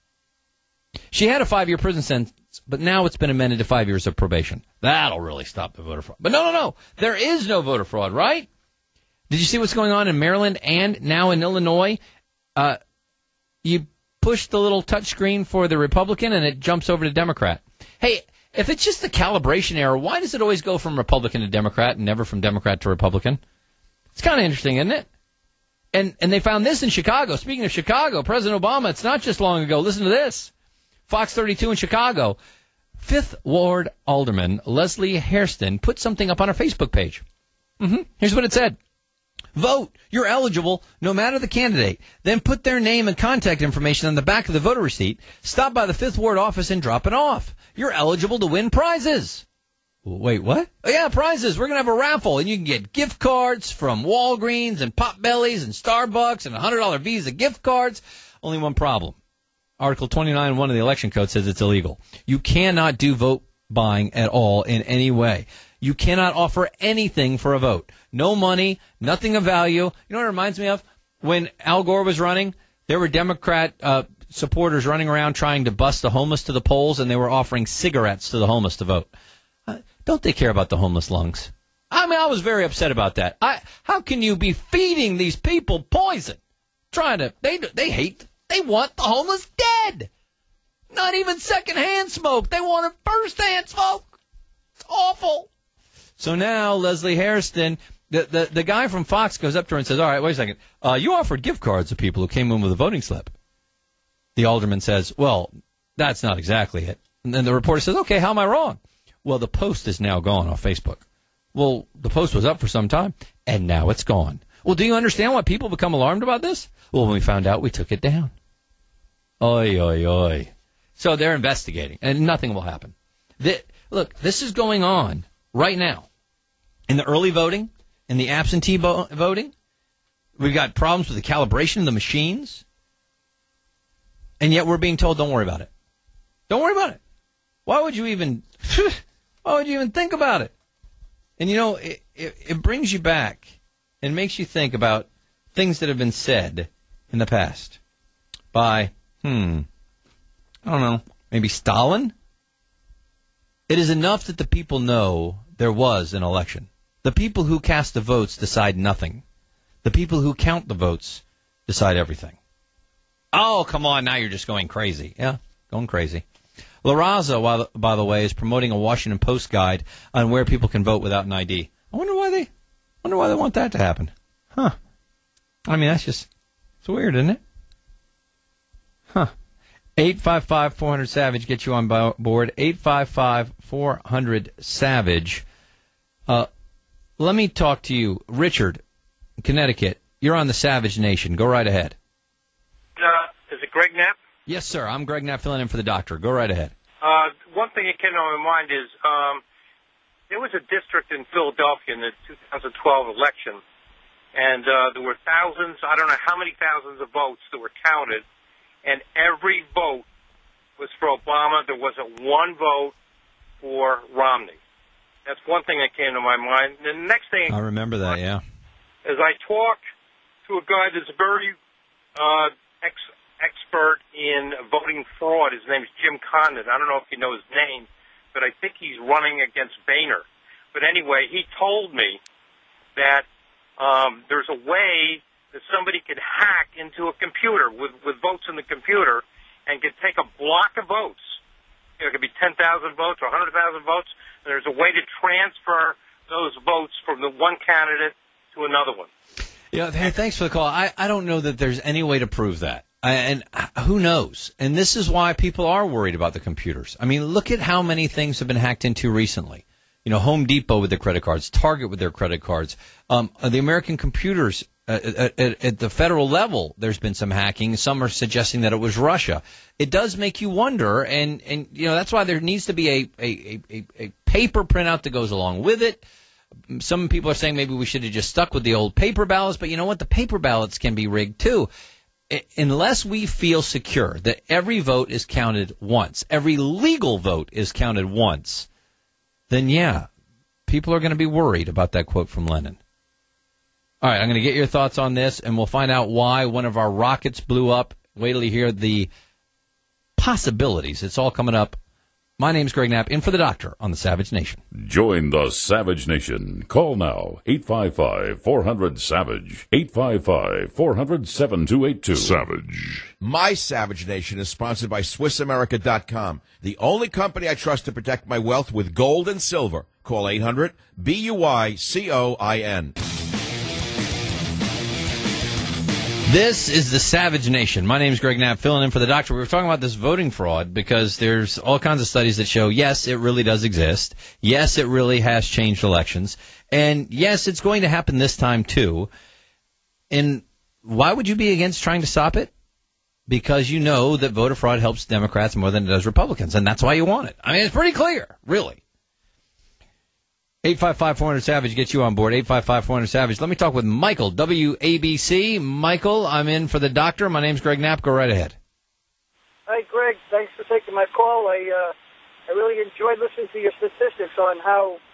She had a five-year prison sentence, but now it's been amended to five years of probation. That'll really stop the voter fraud. But no, no, no. There is no voter fraud, right? Did you see what's going on in Maryland and now in Illinois? Uh, you push the little touch screen for the Republican and it jumps over to Democrat. Hey, if it's just a calibration error, why does it always go from Republican to Democrat and never from Democrat to Republican? It's kind of interesting, isn't it? And and they found this in Chicago. Speaking of Chicago, President Obama, it's not just long ago. Listen to this. Fox thirty-two in Chicago. Fifth Ward Alderman Leslie Hairston put something up on her Facebook page. Mm-hmm. Here's what it said. Vote. You're eligible no matter the candidate. Then put their name and contact information on the back of the voter receipt. Stop by the Fifth Ward office and drop it off. You're eligible to win prizes. Wait, what? Oh, yeah, prizes. We're going to have a raffle, and you can get gift cards from Walgreens and Potbellies and Starbucks and one hundred dollars Visa gift cards. Only one problem. Article twenty-nine point one of the election code says it's illegal. You cannot do vote buying at all in any way. You cannot offer anything for a vote. No money, nothing of value. You know what it reminds me of? When Al Gore was running, there were Democrat uh, supporters running around trying to bust the homeless to the polls, and they were offering cigarettes to the homeless to vote. Uh, don't they care about the homeless lungs? I mean, I was very upset about that. I, how can you be feeding these people poison? Trying to, they, they hate, they want the homeless dead. Not even secondhand smoke. They want it firsthand smoke. It's awful. So now Leslie Hairston, the, the, the guy from Fox goes up to her and says, all right, wait a second. Uh, you offered gift cards to people who came in with a voting slip. The alderman says, well, that's not exactly it. And then the reporter says, okay, how am I wrong? Well, the post is now gone off Facebook. Well, the post was up for some time, and now it's gone. Well, do you understand why people become alarmed about this? Well, when we found out, we took it down. Oy, oy, oy. So they're investigating, and nothing will happen. The, look, this is going on right now. In the early voting, in the absentee bo- voting, we've got problems with the calibration of the machines, and yet we're being told, don't worry about it. Don't worry about it. Why would you even, why would you even think about it? And, you know, it, it, it brings you back and makes you think about things that have been said in the past by, hmm, I don't know, maybe Stalin? It is enough that the people know there was an election. The people who cast the votes decide nothing. The people who count the votes decide everything. Oh, come on, now you're just going crazy. Yeah, going crazy. La Raza, by the way, is promoting a Washington Post guide on where people can vote without an I D. I wonder why they wonder why they want that to happen. Huh. I mean, that's just, it's weird, isn't it? Huh. eight five five, four hundred, SAVAGE gets you on board. eight five five, four hundred, SAVAGE. Uh, let me talk to you. Richard, Connecticut. You're on the Savage Nation. Go right ahead. Uh, is it Greg Knapp? Yes, sir. I'm Greg Knapp filling in for the doctor. Go right ahead. Uh, one thing that came to my mind is um, there was a district in Philadelphia in the two thousand twelve election, and uh, there were thousands, I don't know how many thousands of votes that were counted, and every vote was for Obama. There wasn't one vote for Romney. That's one thing that came to my mind. And the next thing I remember that, yeah. As I talked to a guy that's very uh, ex. expert in voting fraud. His name's Jim Condon. I don't know if you know his name, but I think he's running against Boehner. But anyway, he told me that um, there's a way that somebody could hack into a computer with, with votes in the computer and could take a block of votes. You know, it could be ten thousand votes or one hundred thousand votes. And there's a way to transfer those votes from the one candidate to another one. Yeah, hey, thanks for the call. I, I don't know that there's any way to prove that. And who knows? And this is why people are worried about the computers. I mean, look at how many things have been hacked into recently. You know, Home Depot with their credit cards, Target with their credit cards, um, the American computers uh, at, at, at the federal level. There's been some hacking. Some are suggesting that it was Russia. It does make you wonder, and and you know that's why there needs to be a a, a, a paper printout that goes along with it. Some people are saying maybe we should have just stuck with the old paper ballots, but you know what? The paper ballots can be rigged too. Unless we feel secure that every vote is counted once, every legal vote is counted once, then yeah, people are going to be worried about that quote from Lenin. All right, I'm going to get your thoughts on this, and we'll find out why one of our rockets blew up. Wait till you hear the possibilities. It's all coming up. My name's Greg Knapp, in for the doctor on the Savage Nation. Join the Savage Nation. Call now, eight five five, four hundred, SAVAGE, eight five five, four hundred, seven two eight two. Savage. My Savage Nation is sponsored by Swiss America dot com, the only company I trust to protect my wealth with gold and silver. Call eight hundred, B U I C O I N. This is the Savage Nation. My name is Greg Knapp, filling in for the doctor. We were talking about this voting fraud because there's all kinds of studies that show, yes, it really does exist. Yes, it really has changed elections. And, yes, it's going to happen this time, too. And why would you be against trying to stop it? Because you know that voter fraud helps Democrats more than it does Republicans, and that's why you want it. I mean, it's pretty clear, really. eight five five, four hundred, SAVAGE gets you on board. eight five five, four hundred, SAVAGE. Let me talk with Michael, W A B C. Michael, I'm in for the doctor. My name's Greg Knapp. Go right ahead. Hi, Greg. Thanks for taking my call. I uh, I really enjoyed listening to your statistics on how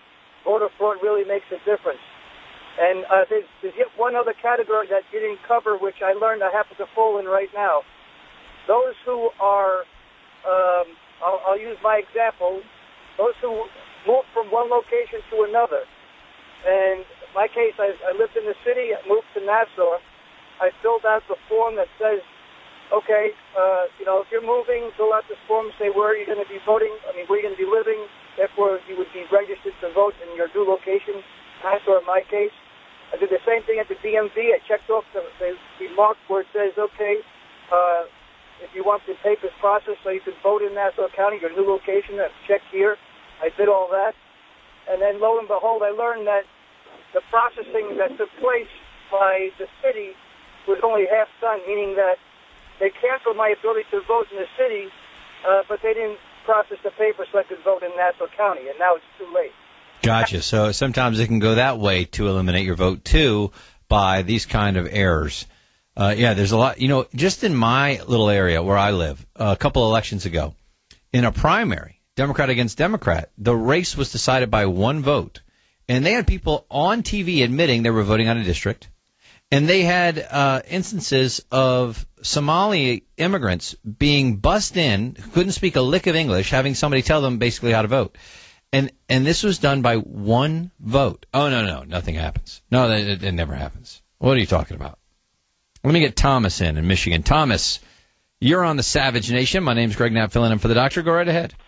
voter fraud really makes a difference. And uh, there's, there's yet one other category that you didn't cover, which I learned I happen to fall in right now. Those who are, um, I'll, I'll use my example, those who move from one location to another. And in my case, I, I lived in the city, I moved to Nassau. I filled out the form that says, okay, uh, you know, if you're moving, fill out this form, say where are you going to be voting, I mean, where are you going to be living, therefore you would be registered to vote in your new location, Nassau in my case. I did the same thing at the D M V. I checked off the, the, the mark where it says, okay, uh, if you want the papers processed so you can vote in Nassau County, your new location, that's checked here. I did all that. And then lo and behold, I learned that the processing that took place by the city was only half done, meaning that they canceled my ability to vote in the city, uh, but they didn't process the papers so I could vote in Nassau County, and now it's too late. Gotcha. So sometimes it can go that way to eliminate your vote, too, by these kind of errors. Uh, yeah, there's a lot. You know, just in my little area where I live, uh, a couple elections ago, in a primary, Democrat against Democrat, the race was decided by one vote. And they had people on T V admitting they were voting on a district. And they had uh, instances of Somali immigrants being bussed in, who couldn't speak a lick of English, having somebody tell them basically how to vote. And and this was done by one vote. Oh, no, no, nothing happens. No, it, it never happens. What are you talking about? Let me get Thomas in in Michigan. Thomas, you're on the Savage Nation. My name's Greg Knapp, filling in for the doctor. Go right ahead.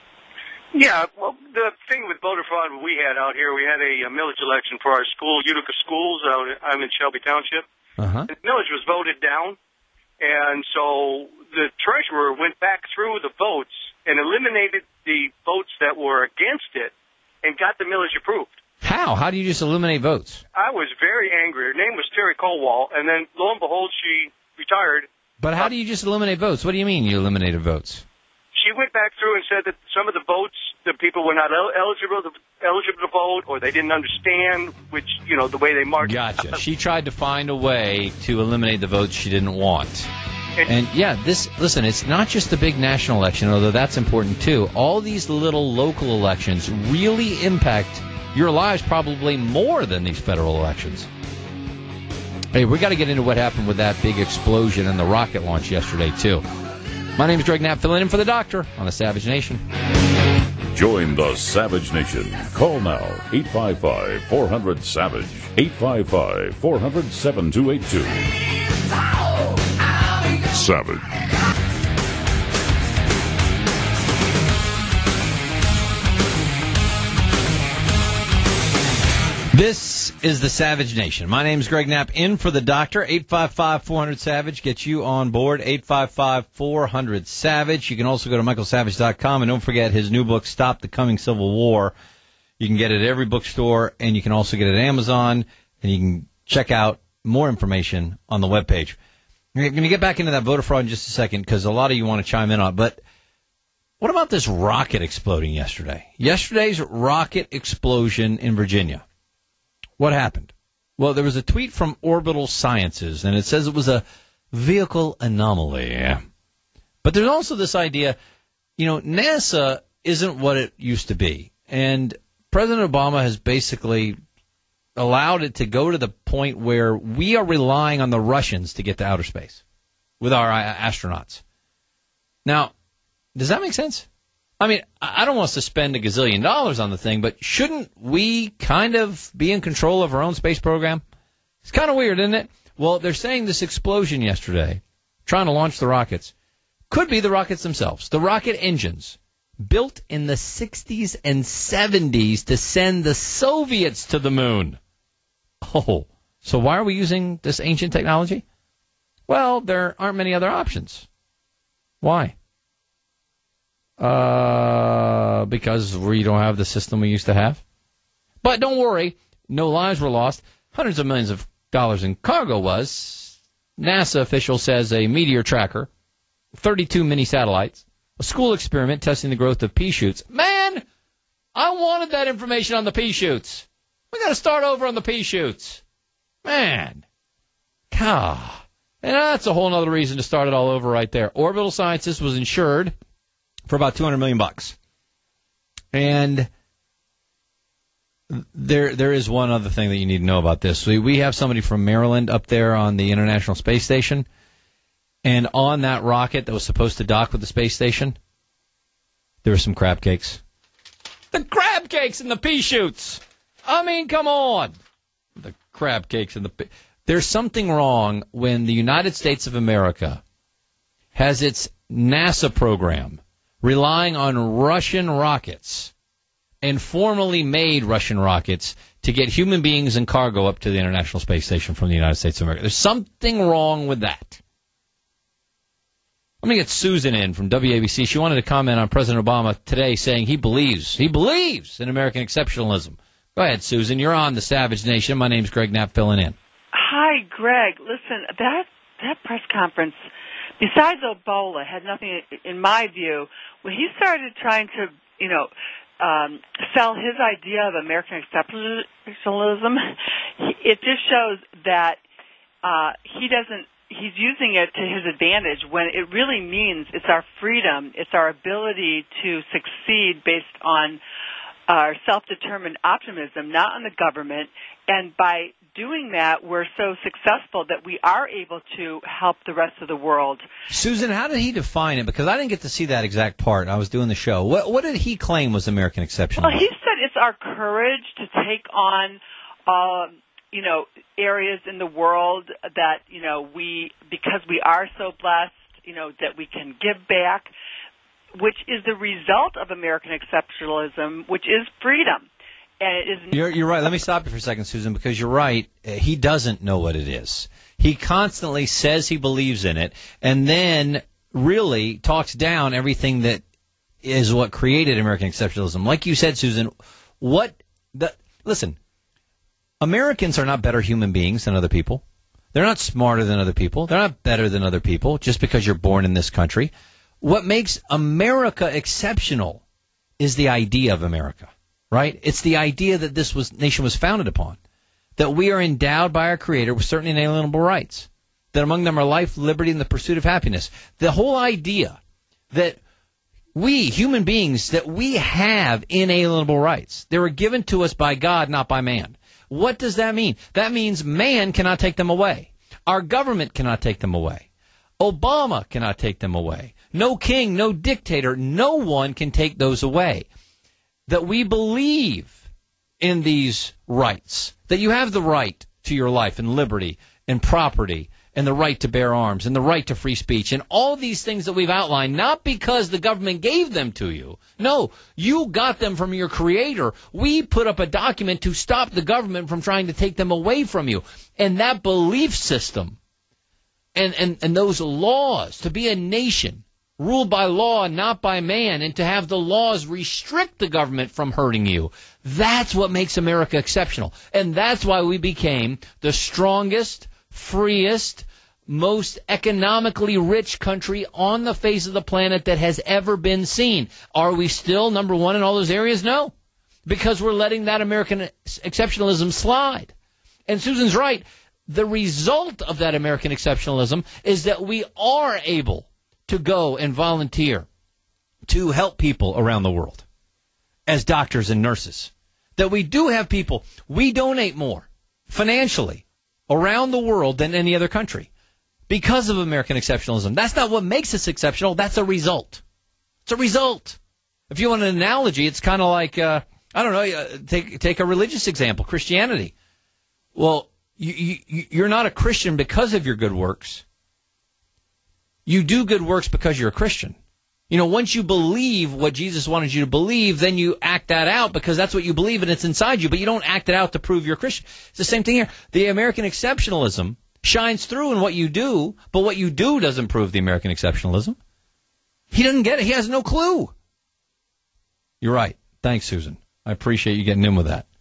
Yeah, well, the thing with voter fraud we had out here, we had a, a millage election for our school, Utica Schools. Out, I'm in Shelby Township. Uh-huh. The millage was voted down, and so the treasurer went back through the votes and eliminated the votes that were against it and got the millage approved. How? How do you just eliminate votes? I was very angry. Her name was Terry Colwall, and then lo and behold, she retired. But how do you just eliminate votes? What do you mean you eliminated votes? She went back through and said that some of the votes, the people were not el- eligible to, eligible to vote, or they didn't understand which, you know, the way they marked. Gotcha. She tried to find a way to eliminate the votes she didn't want. And, yeah, this, listen, it's not just the big national election, although that's important too. All these little local elections really impact your lives probably more than these federal elections. Hey, we got to get into what happened with that big explosion and the rocket launch yesterday, too. My name is Greg Knapp, filling in for the doctor on the Savage Nation. Join the Savage Nation. Call now, eight five five, four hundred, SAVAGE, eight five five, four hundred, seven two eight two. Savage. This is the Savage Nation. My name is Greg Knapp, in for the doctor. eight five five, four hundred, SAVAGE. Get you on board. eight five five, four hundred, SAVAGE. You can also go to michael savage dot com. And don't forget his new book, Stop the Coming Civil War. You can get it at every bookstore, and you can also get it at Amazon. And you can check out more information on the webpage. I'm going to get back into that voter fraud in just a second because a lot of you want to chime in on it. But what about this rocket exploding yesterday? Yesterday's rocket explosion in Virginia. What happened? Well, there was a tweet from Orbital Sciences, and it says it was a vehicle anomaly. But there's also this idea, you know, NASA isn't what it used to be. And President Obama has basically allowed it to go to the point where we are relying on the Russians to get to outer space with our astronauts. Now, does that make sense? I mean, I don't want us to spend a gazillion dollars on the thing, but shouldn't we kind of be in control of our own space program? It's kind of weird, isn't it? Well, they're saying this explosion yesterday, trying to launch the rockets, could be the rockets themselves, the rocket engines built in the sixties and seventies to send the Soviets to the moon. Oh, so why are we using this ancient technology? Well, there aren't many other options. Why? Uh, because we don't have the system we used to have. But don't worry, no lives were lost. Hundreds of millions of dollars in cargo was. NASA official says a meteor tracker, thirty-two mini satellites, a school experiment testing the growth of pea shoots. Man, I wanted that information on the pea shoots. We got to start over on the pea shoots. Man. God. And that's a whole other reason to start it all over right there. Orbital Sciences was insured for about two hundred million bucks. And There, there is one other thing that you need to know about this. We, we have somebody from Maryland up there on the International Space Station, and on that rocket that was supposed to dock with the space station, there were some crab cakes. The crab cakes and the pea shoots. I mean, come on. The crab cakes and the pea. There's something wrong when the United States of America has its NASA program relying on Russian rockets and formerly made Russian rockets to get human beings and cargo up to the International Space Station from the United States of America. There's something wrong with that. Let me get Susan in from W A B C. She wanted to comment on President Obama today saying he believes, he believes in American exceptionalism. Go ahead, Susan. You're on the Savage Nation. My name's Greg Knapp filling in. Hi, Greg. Listen, that that press conference, besides Ebola, had nothing, in my view, when he started trying to, you know, um, sell his idea of American exceptionalism, it just shows that uh, he doesn't, he's using it to his advantage when it really means it's our freedom, it's our ability to succeed based on our self-determined optimism, not on the government. And by doing that, we're so successful that we are able to help the rest of the world. Susan, how did he define it? Because I didn't get to see that exact part. I was doing the show. What, what did he claim was American exceptionalism? Well, he said it's our courage to take on, uh, you know, areas in the world that, you know, we, because we are so blessed, you know, that we can give back, which is the result of American exceptionalism, which is freedom. And it is you're, you're right. Let me stop you for a second, Susan, because you're right. He doesn't know what it is. He constantly says he believes in it and then really talks down everything that is what created American exceptionalism. Like you said, Susan, what the listen, Americans are not better human beings than other people. They're not smarter than other people. They're not better than other people just because you're born in this country. What makes America exceptional is the idea of America. Right? It's the idea that this was nation was founded upon, that we are endowed by our Creator with certain inalienable rights, that among them are life, liberty, and the pursuit of happiness. The whole idea that we, human beings, that we have inalienable rights. They were given to us by God, not by man. What does that mean? That means man cannot take them away. Our government cannot take them away. Obama cannot take them away. No king, no dictator, no one can take those away. That we believe in these rights, that you have the right to your life and liberty and property and the right to bear arms and the right to free speech and all these things that we've outlined, not because the government gave them to you. No, you got them from your Creator. We put up a document to stop the government from trying to take them away from you. And that belief system and, and, and those laws, to be a nation ruled by law and not by man, and to have the laws restrict the government from hurting you. That's what makes America exceptional. And that's why we became the strongest, freest, most economically rich country on the face of the planet that has ever been seen. Are we still number one in all those areas? No. Because we're letting that American exceptionalism slide. And Susan's right. The result of that American exceptionalism is that we are able to go and volunteer to help people around the world as doctors and nurses. That we do have people, we donate more financially around the world than any other country because of American exceptionalism. That's not what makes us exceptional. That's a result. It's a result. If you want an analogy, it's kind of like, uh, I don't know, take, take a religious example, Christianity. Well, you, you, you're not a Christian because of your good works. You do good works because you're a Christian. You know, once you believe what Jesus wanted you to believe, then you act that out because that's what you believe and it's inside you, but you don't act it out to prove you're a Christian. It's the same thing here. The American exceptionalism shines through in what you do, but what you do doesn't prove the American exceptionalism. He doesn't get it. He has no clue. You're right. Thanks, Susan. I appreciate you getting in with that.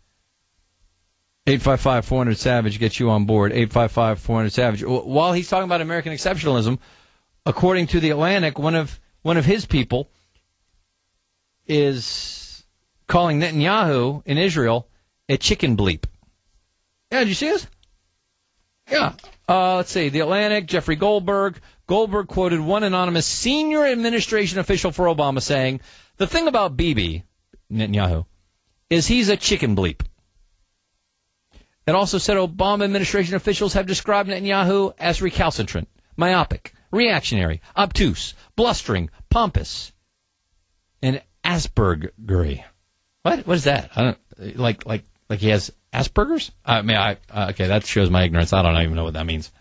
eight five five, four hundred, SAVAGE gets you on board. eight five five, four hundred, SAVAGE. While he's talking about American exceptionalism, according to The Atlantic, one of one of his people is calling Netanyahu in Israel a chicken bleep. Yeah, did you see this? Yeah. Uh, let's see. The Atlantic, Jeffrey Goldberg. Goldberg quoted one anonymous senior administration official for Obama saying, the thing about Bibi, Netanyahu, is he's a chicken bleep. It also said Obama administration officials have described Netanyahu as recalcitrant, myopic, reactionary, obtuse, blustering, pompous, and Aspergery. What? What is that? I don't like like like he has Asperger's. I mean, I uh, okay, that shows my ignorance. I don't even know what that means.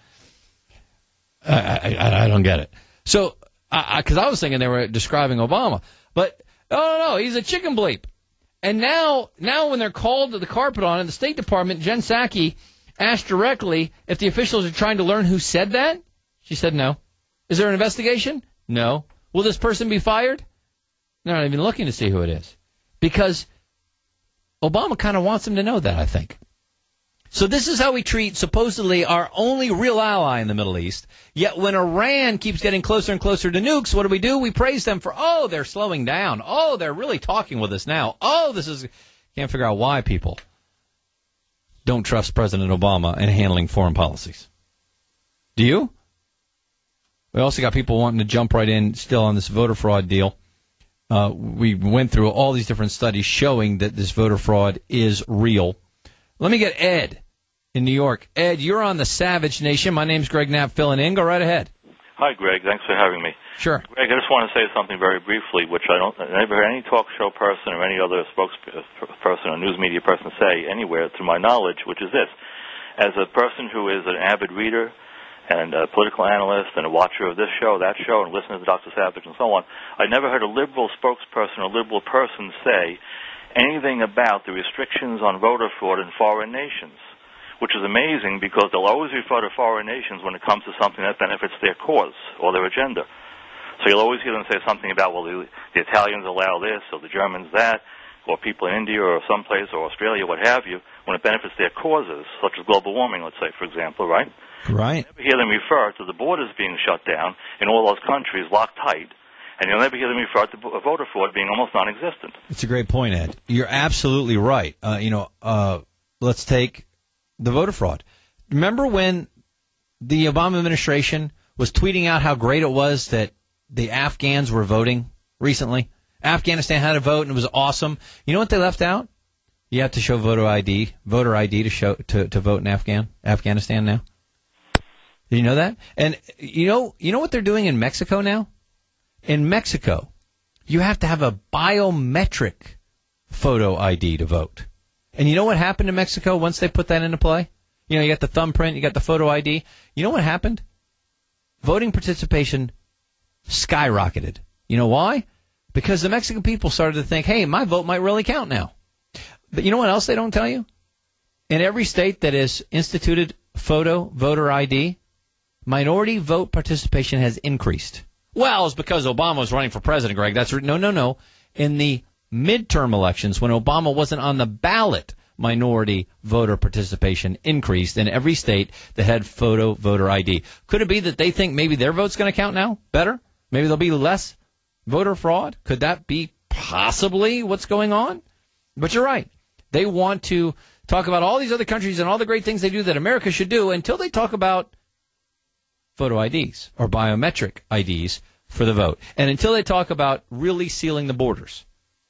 I I, I don't get it. So, because I, I was thinking they were describing Obama, but oh no, no, he's a chicken bleep. And now, now when they're called to the carpet on in the State Department, Jen Psaki asked directly if the officials are trying to learn who said that. She said no. Is there an investigation? No. Will this person be fired? They're not even looking to see who it is. Because Obama kind of wants them to know that, I think. So this is how we treat supposedly our only real ally in the Middle East. Yet when Iran keeps getting closer and closer to nukes, what do we do? We praise them for, oh, they're slowing down. Oh, they're really talking with us now. Oh, this is... Can't figure out why people don't trust President Obama in handling foreign policies. Do you? We also got people wanting to jump right in still on this voter fraud deal. Uh, we went through all these different studies showing that this voter fraud is real. Let me get Ed in New York. Ed, you're on the Savage Nation. My name's Greg Knapp, filling in. Go right ahead. Hi, Greg. Thanks for having me. Sure. Greg, I just want to say something very briefly, which I don't I never heard any talk show person or any other spokesperson or news media person say anywhere, to my knowledge, which is this. As a person who is an avid reader and a political analyst and a watcher of this show, that show, and listener to Doctor Savage and so on, I never heard a liberal spokesperson or liberal person say anything about the restrictions on voter fraud in foreign nations, which is amazing because they'll always refer to foreign nations when it comes to something that benefits their cause or their agenda. So you'll always hear them say something about, well, the, the Italians allow this or the Germans that, or people in India or someplace or Australia, what have you, when it benefits their causes, such as global warming, let's say, for example, right? Right. You'll never hear them refer to the borders being shut down in all those countries locked tight. And you'll never hear them refer to voter fraud being almost non-existent. It's a great point, Ed. You're absolutely right. Uh, you know, uh, let's take the voter fraud. Remember when the Obama administration was tweeting out how great it was that the Afghans were voting recently? Afghanistan had a vote and it was awesome. You know what they left out? You have to show voter I D, voter I D to show to, to vote in Afghan Afghanistan now. Did you know that? And you know, you know what they're doing in Mexico now? In Mexico, you have to have a biometric photo I D to vote. And you know what happened in Mexico once they put that into play? You know, you got the thumbprint, you got the photo I D. You know what happened? Voting participation skyrocketed. You know why? Because the Mexican people started to think, hey, my vote might really count now. But you know what else they don't tell you? In every state that has instituted photo voter I D, minority vote participation has increased. Well, it's because Obama was running for president, Greg. That's no, no, no. In the midterm elections, when Obama wasn't on the ballot, minority voter participation increased in every state that had photo voter I D. Could it be that they think maybe their vote's going to count now better? Maybe there'll be less voter fraud? Could that be possibly what's going on? But you're right. They want to talk about all these other countries and all the great things they do that America should do until they talk about photo I Ds or biometric I Ds for the vote. And until they talk about really sealing the borders.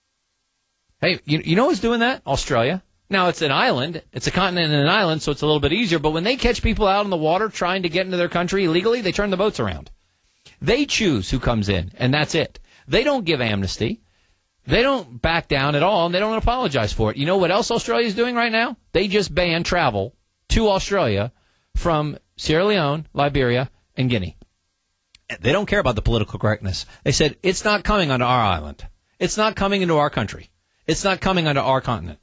Hey, you, you know who's doing that? Australia. Now, it's an island. It's a continent and an island, so it's a little bit easier. But when they catch people out in the water trying to get into their country illegally, they turn the boats around. They choose who comes in, and that's it. They don't give amnesty. They don't back down at all, and they don't apologize for it. You know what else Australia is doing right now? They just ban travel to Australia from Sierra Leone, Liberia, and Guinea. They don't care about the political correctness. They said, it's not coming onto our island. It's not coming into our country. It's not coming onto our continent.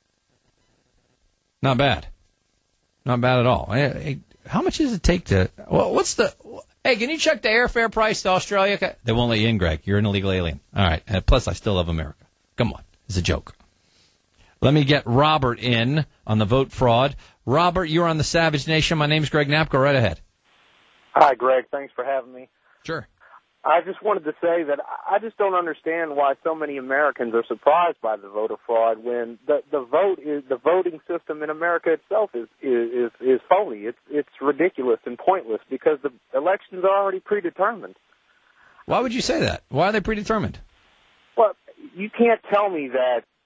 Not bad. Not bad at all. Hey, how much does it take to, well, what's the, hey, can you check the airfare price to Australia? They won't let you in, Greg. You're an illegal alien. All right. Uh, plus, I still love America. Come on. It's a joke. Let me get Robert in on the vote fraud. Robert, you're on the Savage Nation. My name's Greg Knapp. Go right ahead. Hi, Greg. Thanks for having me. Sure. I just wanted to say that I just don't understand why so many Americans are surprised by the voter fraud when the the vote is the voting system in America itself is is is phony. It's it's ridiculous and pointless because the elections are already predetermined. Why would you say that? Why are they predetermined? Well, you can't tell me that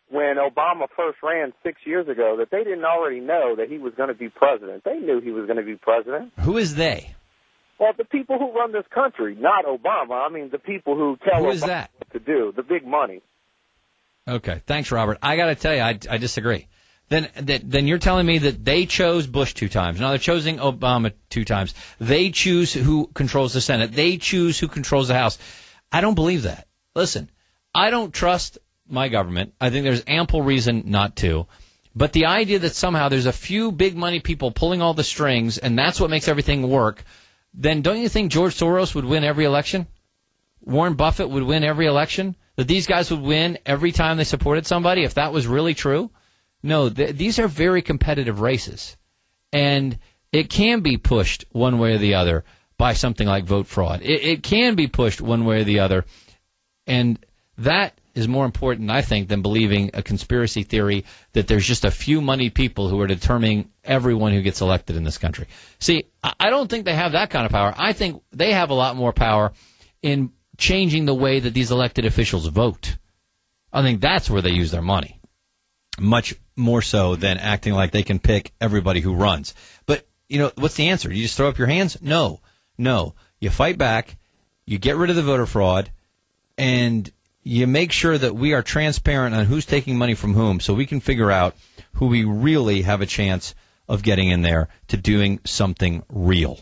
when Obama first ran six years ago that they didn't already know that he was going to be president. They knew he was going to be president. Who is they? Well, the people who run this country, not Obama. I mean, the people who tell Who is Obama that? what to do, the big money. Okay, thanks, Robert. I got to tell you, I, I disagree. Then, that, then you're telling me that they chose Bush two times. Now they're choosing Obama two times. They choose who controls the Senate. They choose who controls the House. I don't believe that. Listen, I don't trust my government. I think there's ample reason not to. But the idea that somehow there's a few big money people pulling all the strings and that's what makes everything work, then don't you think George Soros would win every election? Warren Buffett would win every election? That these guys would win every time they supported somebody if that was really true? No, th- these are very competitive races. And it can be pushed one way or the other by something like vote fraud. It, it can be pushed one way or the other. And that is more important, I think, than believing a conspiracy theory that there's just a few moneyed people who are determining everyone who gets elected in this country. See, I don't think they have that kind of power. I think they have a lot more power in changing the way that these elected officials vote. I think that's where they use their money. Much more so than acting like they can pick everybody who runs. But, you know, what's the answer? You just throw up your hands? No. No. You fight back, you get rid of the voter fraud, and you make sure that we are transparent on who's taking money from whom so we can figure out who we really have a chance of getting in there to doing something real.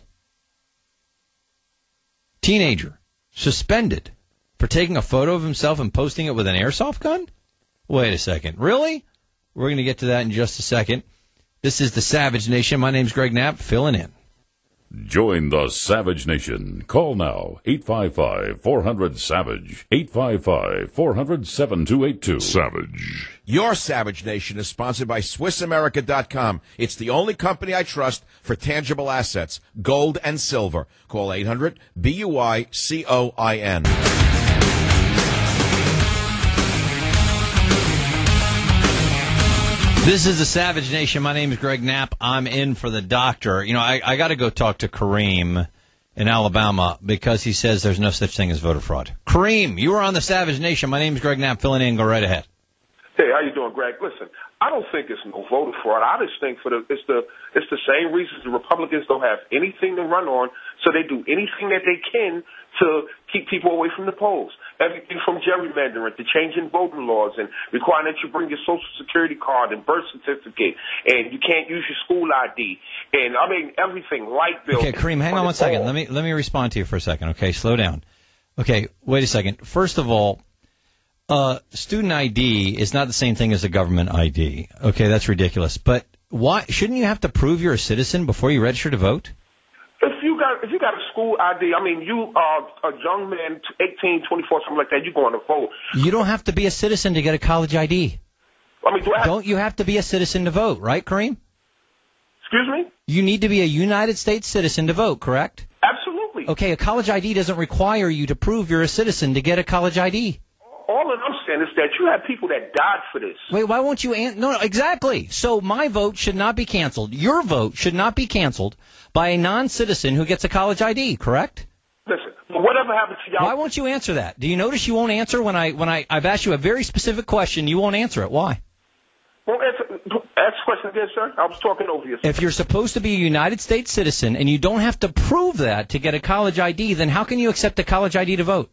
Teenager suspended for taking a photo of himself and posting it with an airsoft gun? Wait a second. Really? We're going to get to that in just a second. This is the Savage Nation. My name's Greg Knapp, filling in. Join the Savage Nation. Call now, eight five five, four hundred, SAVAGE, eight five five, four hundred, seven two eight two. Savage. Your Savage Nation is sponsored by Swiss America dot com. It's the only company I trust for tangible assets, gold and silver. Call eight hundred, B U Y C O I N. This is the Savage Nation. My name is Greg Knapp. I'm in for the doctor. You know, I, I got to go talk to Kareem in Alabama because he says there's no such thing as voter fraud. Kareem, you are on the Savage Nation. My name is Greg Knapp. Filling in. Go right ahead. Hey, how you doing, Greg? Listen, I don't think it's no voter fraud. I just think for the it's the it's the same reasons the Republicans don't have anything to run on, so they do anything that they can to keep people away from the polls. Everything from gerrymandering to changing voting laws and requiring that you bring your Social Security card and birth certificate, and you can't use your school I D, and I mean everything. Light bills. Okay, Kareem, hang on one second. Let me let me respond to you for a second. Okay, slow down. Okay, wait a second. First of all, uh, student I D is not the same thing as a government I D. Okay, that's ridiculous. But why shouldn't you have to prove you're a citizen before you register to vote? If you got if you got a school I D, I mean, you are a young man, eighteen, twenty-four, something like that, you're going to vote. You don't have to be a citizen to get a college I D. I mean, do I have, don't you have to be a citizen to vote, right, Kareem? Excuse me? You need to be a United States citizen to vote, correct? Absolutely. Okay, a college I D doesn't require you to prove you're a citizen to get a college I D. All that I'm saying is that you have people that died for this. Wait, why won't you an- no, no, exactly. So my vote should not be canceled. Your vote should not be canceled by a non-citizen who gets a college I D, correct? Listen, whatever happens to y'all... Why won't you answer that? Do you notice you won't answer when, I, when I, I've asked you a very specific question, you won't answer it? Why? Well, answer, ask the question again, sir. I was talking over you. If you're supposed to be a United States citizen and you don't have to prove that to get a college I D, then how can you accept a college I D to vote?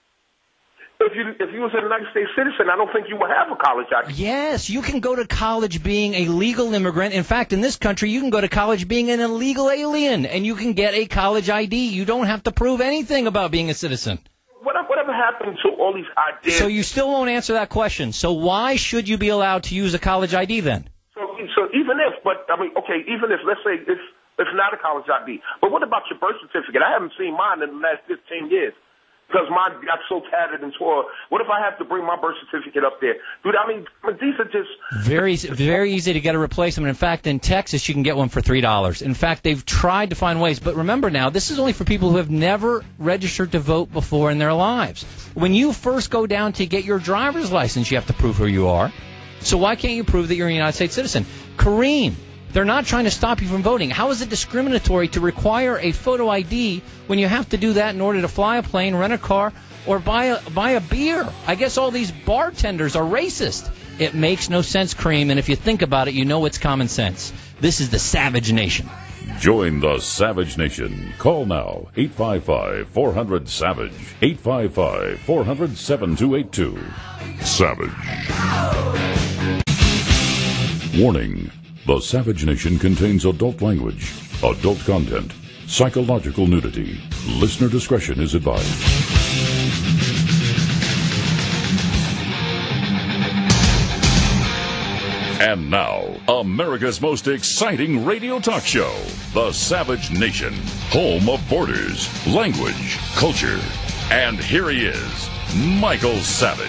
If you if you was a United States citizen, I don't think you would have a college I D. Yes, you can go to college being a legal immigrant. In fact, in this country, you can go to college being an illegal alien, and you can get a college I D. You don't have to prove anything about being a citizen. Whatever, whatever happened to all these ideas? So you still won't answer that question. So why should you be allowed to use a college I D then? So, so even if, but I mean, okay, even if, let's say it's it's not a college I D, but what about your birth certificate? I haven't seen mine in the last fifteen years. Because mine got so tattered and tore. What if I have to bring my birth certificate up there? Dude, I mean, these are just... Very very easy to get a replacement. In fact, in Texas, you can get one for three dollars. In fact, they've tried to find ways. But remember now, this is only for people who have never registered to vote before in their lives. When you first go down to get your driver's license, you have to prove who you are. So why can't you prove that you're a United States citizen? Kareem, they're not trying to stop you from voting. How is it discriminatory to require a photo I D when you have to do that in order to fly a plane, rent a car, or buy a, buy a beer? I guess all these bartenders are racist. It makes no sense, Cream, and if you think about it, you know it's common sense. This is the Savage Nation. Join the Savage Nation. Call now, eight five five, four hundred, SAVAGE, eight five five, four hundred, seven two eight two. Savage. Warning, the Savage Nation contains adult language, adult content, psychological nudity. Listener discretion is advised. And now, America's most exciting radio talk show, The Savage Nation, home of borders, language, culture. And here he is, Michael Savage.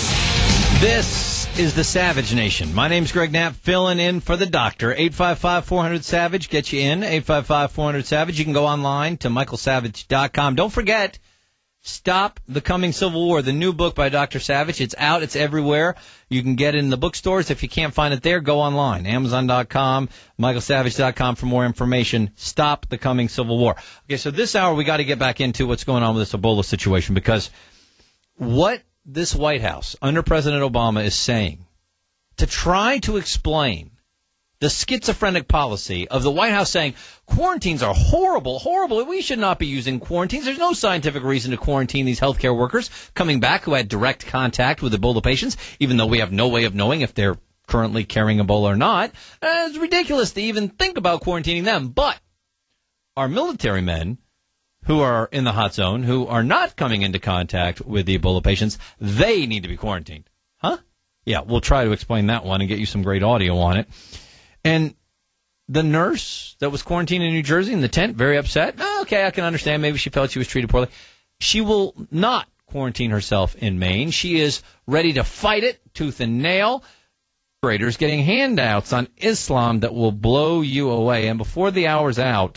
This is The Savage Nation. My name's Greg Knapp, filling in for the doctor. eight five five, four hundred, SAVAGE, get you in, eight five five, four hundred, SAVAGE. You can go online to michael savage dot com. Don't forget, Stop the Coming Civil War, the new book by Doctor Savage. It's out. It's everywhere. You can get it in the bookstores. If you can't find it there, go online. amazon dot com, michael savage dot com for more information. Stop the Coming Civil War. Okay, so this hour we got to get back into what's going on with this Ebola situation, because what this White House under President Obama is saying to try to explain the schizophrenic policy of the White House saying quarantines are horrible, horrible. We should not be using quarantines. There's no scientific reason to quarantine these healthcare workers coming back who had direct contact with Ebola patients, even though we have no way of knowing if they're currently carrying Ebola or not. Uh, it's ridiculous to even think about quarantining them. But our military men who are in the hot zone, who are not coming into contact with the Ebola patients, they need to be quarantined. Huh? Yeah, we'll try to explain that one and get you some great audio on it. And the nurse that was quarantined in New Jersey in the tent, very upset. Oh, okay, I can understand. Maybe she felt she was treated poorly. She will not quarantine herself in Maine. She is ready to fight it tooth and nail. Graders getting handouts on Islam that will blow you away. And before the hour's out,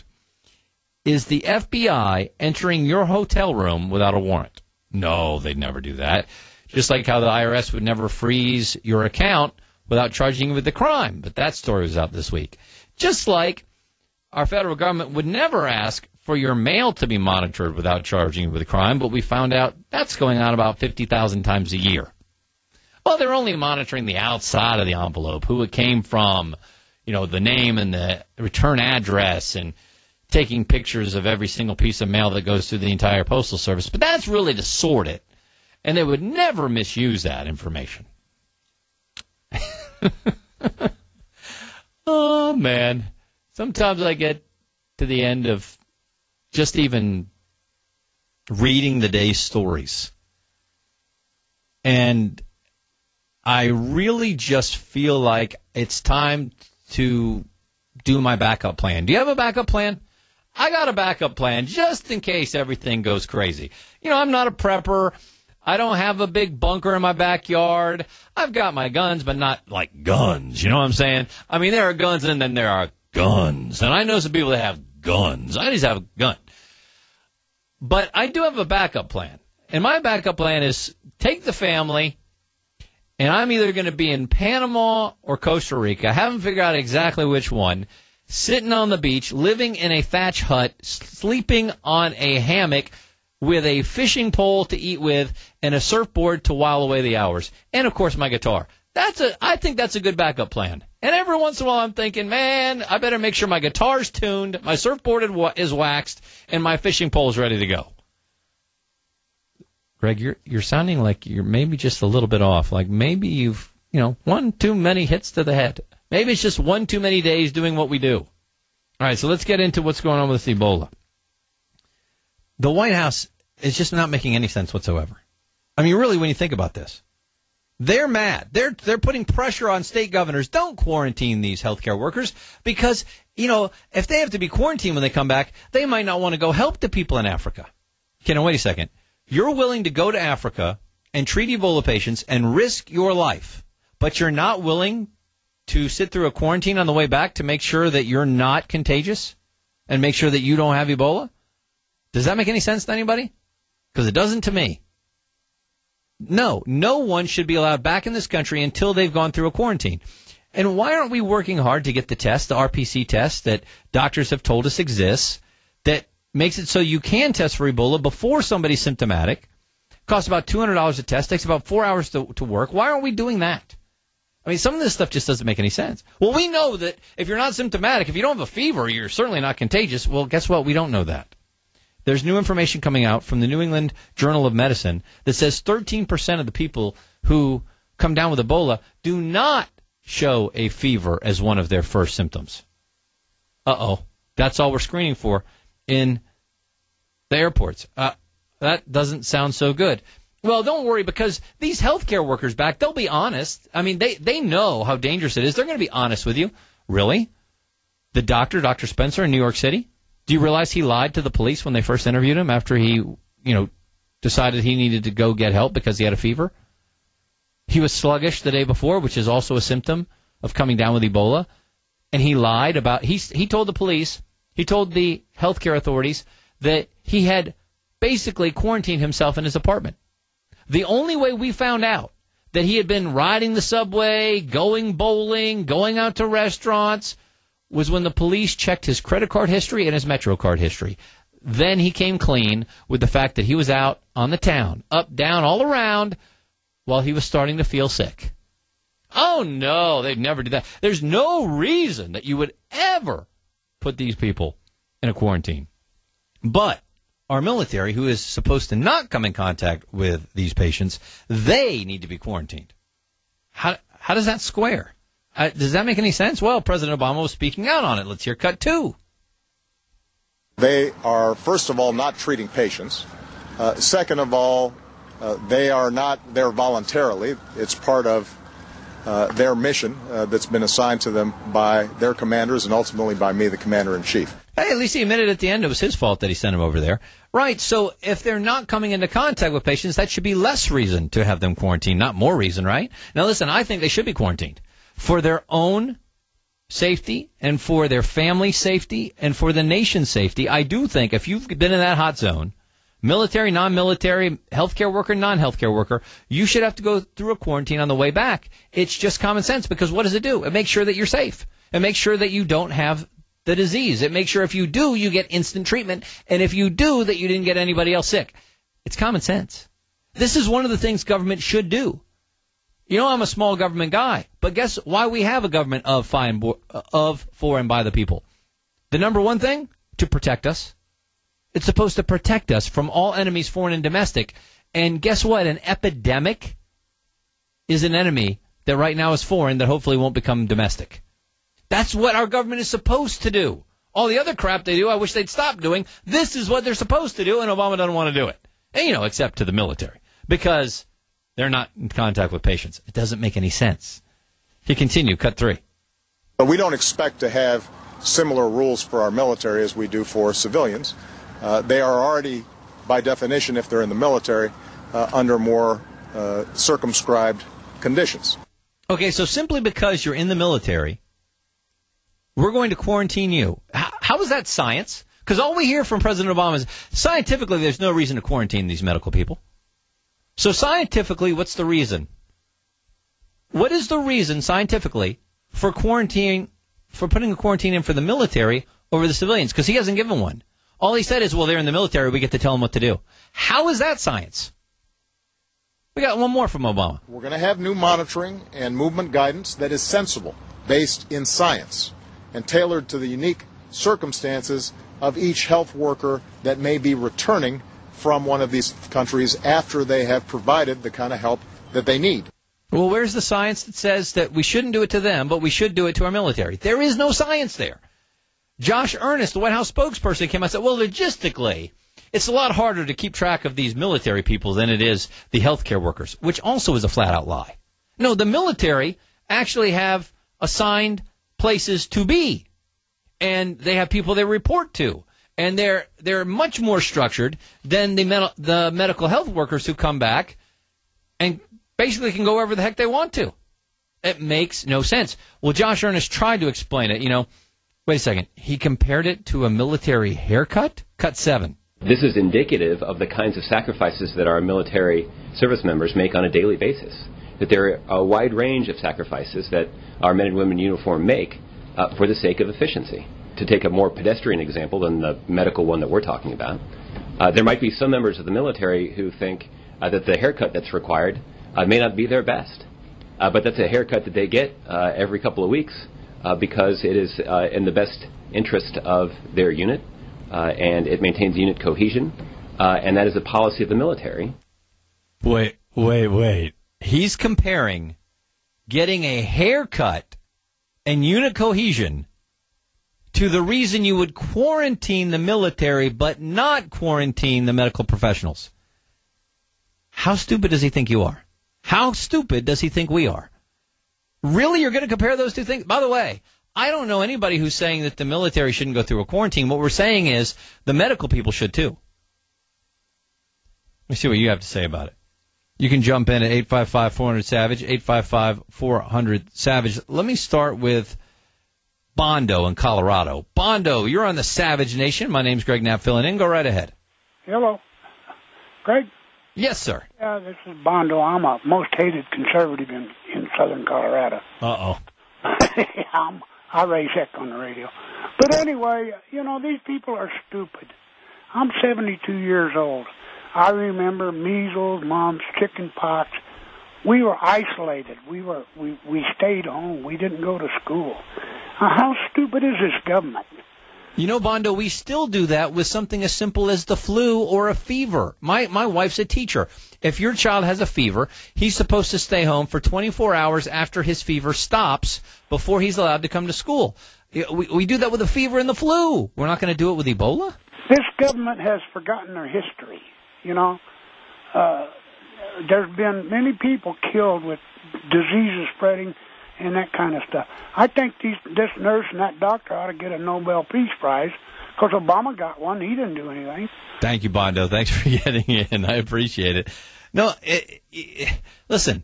is the F B I entering your hotel room without a warrant? No, they'd never do that. Just like how the I R S would never freeze your account without charging you with the crime. But that story was out this week. Just like our federal government would never ask for your mail to be monitored without charging you with a crime, but we found out that's going on about fifty thousand times a year. Well, they're only monitoring the outside of the envelope, who it came from, you know, the name and the return address, and taking pictures of every single piece of mail that goes through the entire postal service. But that's really to sort it, and they would never misuse that information. Oh, man. Sometimes I get to the end of just even reading the day's stories, and I really just feel like it's time to do my backup plan. Do you have a backup plan? I got a backup plan just in case everything goes crazy. You know, I'm not a prepper. I don't have a big bunker in my backyard. I've got my guns, but not like guns. You know what I'm saying? I mean, there are guns and then there are guns. And I know some people that have guns. I just have a gun. But I do have a backup plan. And my backup plan is take the family, and I'm either going to be in Panama or Costa Rica. I haven't figured out exactly which one. Sitting on the beach, living in a thatch hut, sleeping on a hammock, with a fishing pole to eat with and a surfboard to while away the hours. And, of course, my guitar. That's a, I think that's a good backup plan. And every once in a while I'm thinking, man, I better make sure my guitar's tuned, my surfboard is waxed, and my fishing pole's ready to go. Greg, you're you're sounding like you're maybe just a little bit off. Like maybe you've, you know, one too many hits to the head. Maybe it's just one too many days doing what we do. All right, so let's get into what's going on with Ebola. The White House is just not making any sense whatsoever. I mean, really, when you think about this, they're mad. They're they're putting pressure on state governors. Don't quarantine these healthcare workers because, you know, if they have to be quarantined when they come back, they might not want to go help the people in Africa. Okay, now wait a second. You're willing to go to Africa and treat Ebola patients and risk your life, but you're not willing to sit through a quarantine on the way back to make sure that you're not contagious and make sure that you don't have Ebola? Does that make any sense to anybody? Because it doesn't to me. No, no one should be allowed back in this country until they've gone through a quarantine. And why aren't we working hard to get the test, the R P C test that doctors have told us exists, that makes it so you can test for Ebola before somebody's symptomatic? Costs about two hundred dollars a test, takes about four hours to, to work. Why aren't we doing that? I mean, some of this stuff just doesn't make any sense. Well, we know that if you're not symptomatic, if you don't have a fever, you're certainly not contagious. Well, guess what? We don't know that. There's new information coming out from the New England Journal of Medicine that says thirteen percent of the people who come down with Ebola do not show a fever as one of their first symptoms. Uh-oh. That's all we're screening for in the airports. Uh, that doesn't sound so good. Well, don't worry, because these healthcare workers back, they'll be honest. I mean, they, they know how dangerous it is. They're going to be honest with you. Really? The doctor, Doctor Spencer in New York City, do you realize he lied to the police when they first interviewed him after he, you know, decided he needed to go get help because he had a fever? He was sluggish the day before, which is also a symptom of coming down with Ebola. And he lied about, he, he told the police, he told the healthcare authorities that he had basically quarantined himself in his apartment. The only way we found out that he had been riding the subway, going bowling, going out to restaurants, was when the police checked his credit card history and his Metro card history. Then he came clean with the fact that he was out on the town, up, down, all around, while he was starting to feel sick. Oh, no, they'd never do that. There's no reason that you would ever put these people in a quarantine. But our military, who is supposed to not come in contact with these patients, they need to be quarantined. How how does that square? Uh, does that make any sense? Well, President Obama was speaking out on it. Let's hear cut two. They are, first of all, not treating patients. Uh, second of all, uh, they are not there voluntarily. It's part of uh, their mission uh, that's been assigned to them by their commanders and ultimately by me, the commander-in-chief. Hey, at least he admitted at the end it was his fault that he sent him over there. Right, so if they're not coming into contact with patients, that should be less reason to have them quarantined, not more reason, right? Now, listen, I think they should be quarantined for their own safety and for their family safety and for the nation's safety. I do think if you've been in that hot zone, military, non-military, healthcare worker, non-healthcare worker, you should have to go through a quarantine on the way back. It's just common sense, because what does it do? It makes sure that you're safe. It makes sure that you don't have the disease. It makes sure if you do, you get instant treatment, and if you do, that you didn't get anybody else sick. It's common sense. This is one of the things government should do. You know, I'm a small government guy, but guess why we have a government of, fine, of, for, and by the people? The number one thing? To protect us. It's supposed to protect us from all enemies, foreign and domestic. And guess what? An epidemic is an enemy that right now is foreign that hopefully won't become domestic. That's what our government is supposed to do. All the other crap they do, I wish they'd stop doing. This is what they're supposed to do, and Obama doesn't want to do it. And, you know, except to the military, because they're not in contact with patients. It doesn't make any sense. You continue, cut three. But we don't expect to have similar rules for our military as we do for civilians. Uh, they are already, by definition, if they're in the military, uh, under more uh, circumscribed conditions. Okay, so simply because you're in the military, we're going to quarantine you. How, how is that science? Because all we hear from President Obama is, scientifically, there's no reason to quarantine these medical people. So scientifically, what's the reason? What is the reason, scientifically, for quarantine, for putting a quarantine in for the military over the civilians? Because he hasn't given one. All he said is, well, they're in the military, we get to tell them what to do. How is that science? We got one more from Obama. We're going to have new monitoring and movement guidance that is sensible, based in science, and tailored to the unique circumstances of each health worker that may be returning from one of these countries after they have provided the kind of help that they need. Well, where's the science that says that we shouldn't do it to them, but we should do it to our military? There is no science there. Josh Earnest, the White House spokesperson, came out and said, well, logistically, it's a lot harder to keep track of these military people than it is the healthcare workers, which also is a flat-out lie. No, the military actually have assigned places to be, and they have people they report to, and they're they're much more structured than the med- the medical health workers who come back and basically can go wherever the heck they want to. It makes no sense. Well, Josh Earnest tried to explain it. You know, wait a second. He compared it to a military haircut? Cut seven. This is indicative of the kinds of sacrifices that our military service members make on a daily basis. That there are a wide range of sacrifices that our men and women in uniform make uh, for the sake of efficiency. To take a more pedestrian example than the medical one that we're talking about, uh, there might be some members of the military who think uh, that the haircut that's required uh, may not be their best. uh, but that's a haircut that they get uh, every couple of weeks uh, because it is uh, in the best interest of their unit, uh, and it maintains unit cohesion, uh, and that is a policy of the military. Wait, wait, wait. He's comparing getting a haircut and unit cohesion to the reason you would quarantine the military but not quarantine the medical professionals. How stupid does he think you are? How stupid does he think we are? Really, you're going to compare those two things? By the way, I don't know anybody who's saying that the military shouldn't go through a quarantine. What we're saying is the medical people should too. Let me see what you have to say about it. You can jump in at eight five five, four hundred, SAVAGE, eight five five, four hundred, SAVAGE. Let me start with Bondo in Colorado. Bondo, you're on the Savage Nation. My name's Greg Knapp filling in. Go right ahead. Hello. Greg? Yes, sir. Yeah, this is Bondo. I'm a most hated conservative in, in southern Colorado. Uh-oh. I'm, I raise heck on the radio. But anyway, you know, these people are stupid. I'm seventy-two years old. I remember measles, mumps, chicken pox. We were isolated. We were we, we stayed home. We didn't go to school. Uh, how stupid is this government? You know, Bondo, we still do that with something as simple as the flu or a fever. My my wife's a teacher. If your child has a fever, he's supposed to stay home for twenty-four hours after his fever stops before he's allowed to come to school. We, we do that with the fever and the flu. We're not going to do it with Ebola? This government has forgotten their history. You know, uh, there's been many people killed with diseases spreading and that kind of stuff. I think these, this nurse and that doctor ought to get a Nobel Peace Prize because Obama got one. He didn't do anything. Thank you, Bondo. Thanks for getting in. I appreciate it. No, it, it, listen,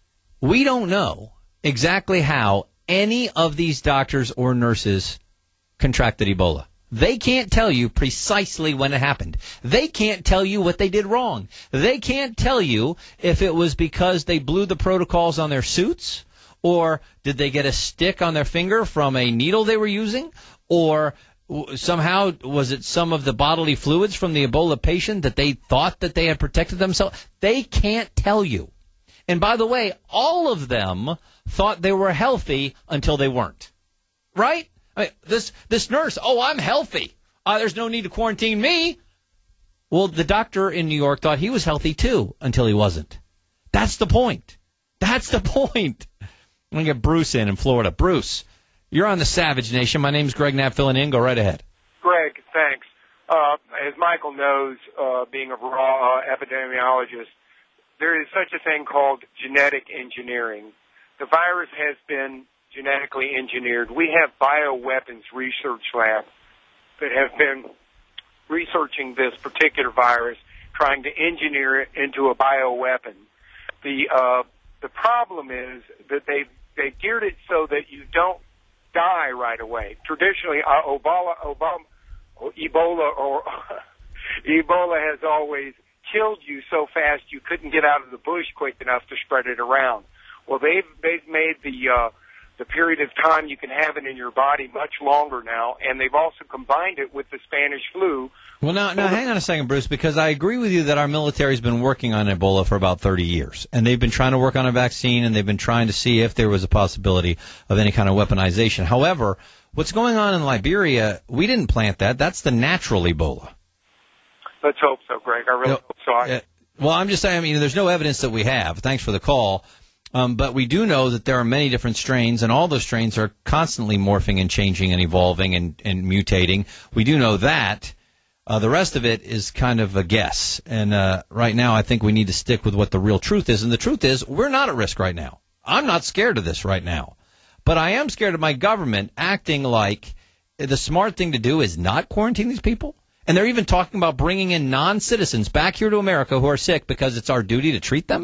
we don't know exactly how any of these doctors or nurses contracted Ebola. They can't tell you precisely when it happened. They can't tell you what they did wrong. They can't tell you if it was because they blew the protocols on their suits, or did they get a stick on their finger from a needle they were using, or somehow was it some of the bodily fluids from the Ebola patient that they thought that they had protected themselves? They can't tell you. And by the way, all of them thought they were healthy until they weren't. Right? I mean, this this nurse, oh, I'm healthy. Uh, there's no need to quarantine me. Well, the doctor in New York thought he was healthy, too, until he wasn't. That's the point. That's the point. I'm going to get Bruce in in Florida. Bruce, you're on the Savage Nation. My name's Greg Knapp filling in. Go right ahead. Greg, thanks. Uh, as Michael knows, uh, being a raw uh, epidemiologist, there is such a thing called genetic engineering. The virus has been genetically engineered. We have bioweapons research labs that have been researching this particular virus, trying to engineer it into a bioweapon. The uh, the problem is that they they geared it so that you don't die right away. Traditionally, uh, Ebola, Obama, Ebola or Ebola has always killed you so fast you couldn't get out of the bush quick enough to spread it around. Well, they've they've made the uh, the period of time you can have it in your body much longer now, and they've also combined it with the Spanish flu. Well, now, now hang on a second, Bruce, because I agree with you that our military's been working on Ebola for about thirty years, and they've been trying to work on a vaccine, and they've been trying to see if there was a possibility of any kind of weaponization. However, what's going on in Liberia, we didn't plant that. That's the natural Ebola. Let's hope so, Greg. I really No, hope so. I, uh, well, I'm just saying, I mean, there's no evidence that we have. Thanks for the call. Um, but we do know that there are many different strains, and all those strains are constantly morphing and changing and evolving and, and mutating. We do know that. Uh, the rest of it is kind of a guess. And uh, right now I think we need to stick with what the real truth is. And the truth is we're not at risk right now. I'm not scared of this right now. But I am scared of my government acting like the smart thing to do is not quarantine these people. And they're even talking about bringing in non-citizens back here to America who are sick because it's our duty to treat them.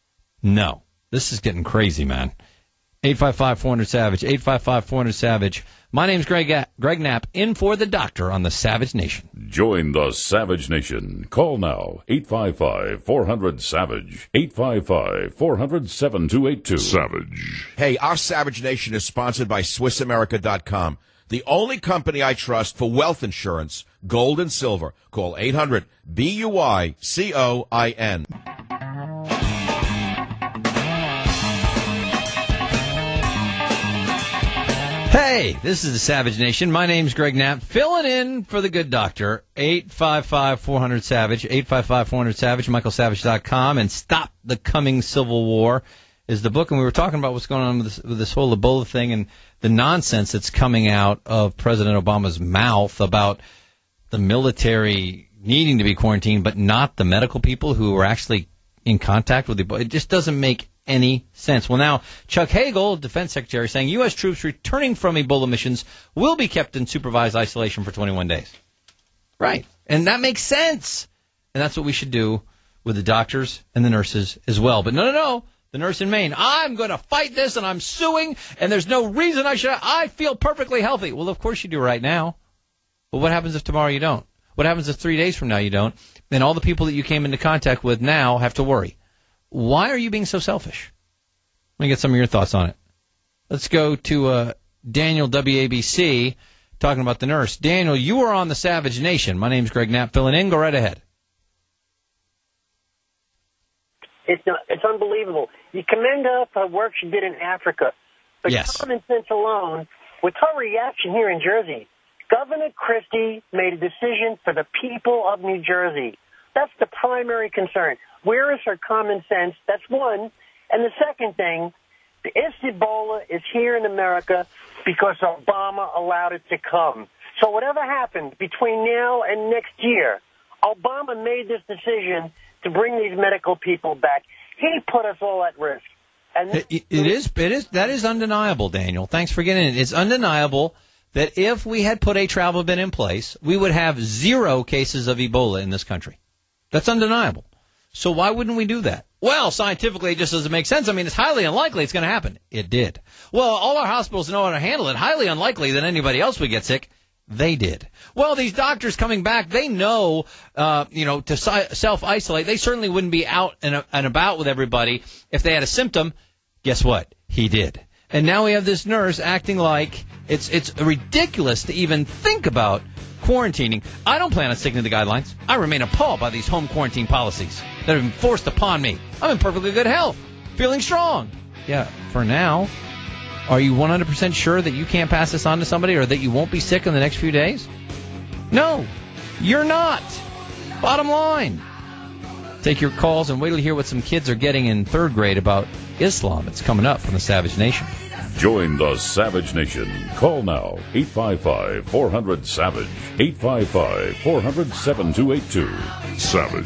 No. This is getting crazy, man. eight five five, four hundred, SAVAGE, eight five five, four hundred, SAVAGE. My name's Greg, Greg Knapp, in for the doctor on the Savage Nation. Join the Savage Nation. Call now, eight five five, four hundred, SAVAGE, eight five five, four hundred, seven two eight two. Savage. Hey, our Savage Nation is sponsored by Swiss America dot com, the only company I trust for wealth insurance, gold and silver. Call eight hundred, B U I C O I N. Hey, this is the Savage Nation. My name's Greg Knapp, filling in for the good doctor. eight five five, four hundred, SAVAGE, eight five five, four hundred, SAVAGE, michael savage dot com, and Stop the Coming Civil War is the book. And we were talking about what's going on with this, with this whole Ebola thing and the nonsense that's coming out of President Obama's mouth about the military needing to be quarantined, but not the medical people who are actually in contact with Ebola. It just doesn't make any sense. Well, now, Chuck Hagel, Defense Secretary, saying U S troops returning from Ebola missions will be kept in supervised isolation for twenty-one days. Right. And that makes sense. And that's what we should do with the doctors and the nurses as well. But no, no, no. The nurse in Maine, I'm going to fight this and I'm suing and there's no reason I should. I feel perfectly healthy. Well, of course you do right now. But what happens if tomorrow you don't? What happens if three days from now you don't? Then all the people that you came into contact with now have to worry. Why are you being so selfish? Let me get some of your thoughts on it. Let's go to uh, Daniel, W A B C, talking about the nurse. Daniel, you are on the Savage Nation. My name's Greg Knapp, filling in. Go right ahead. It's not, it's unbelievable. You commend her for the work she did in Africa. But yes. Common sense alone, with her reaction here in Jersey, Governor Christie made a decision for the people of New Jersey. That's the primary concern. Where is her common sense? That's one. And the second thing, this Ebola is here in America because Obama allowed it to come. So whatever happens between now and next year, Obama made this decision to bring these medical people back. He put us all at risk. And it, it, it is, it is, that is undeniable, Daniel. Thanks for getting it. It's undeniable that if we had put a travel ban in place, we would have zero cases of Ebola in this country. That's undeniable. So why wouldn't we do that? Well, scientifically, it just doesn't make sense. I mean, it's highly unlikely it's going to happen. It did. Well, all our hospitals know how to handle it. Highly unlikely that anybody else would get sick. They did. Well, these doctors coming back, they know, uh, you know, to si- self-isolate. They certainly wouldn't be out and, and about with everybody if they had a symptom. Guess what? He did. And now we have this nurse acting like it's it's ridiculous to even think about quarantining. I don't plan on sticking to the guidelines. I remain appalled by these home quarantine policies that have been forced upon me. I'm in perfectly good health, feeling strong. Yeah, for now. Are you one hundred percent sure that you can't pass this on to somebody or that you won't be sick in the next few days? No, you're not. Bottom line. Take your calls and wait till you hear what some kids are getting in third grade about Islam. It's coming up on the Savage Nation. Join the Savage Nation. Call now, eight five five, four hundred, SAVAGE, eight five five, four hundred, seven two eight two. Savage.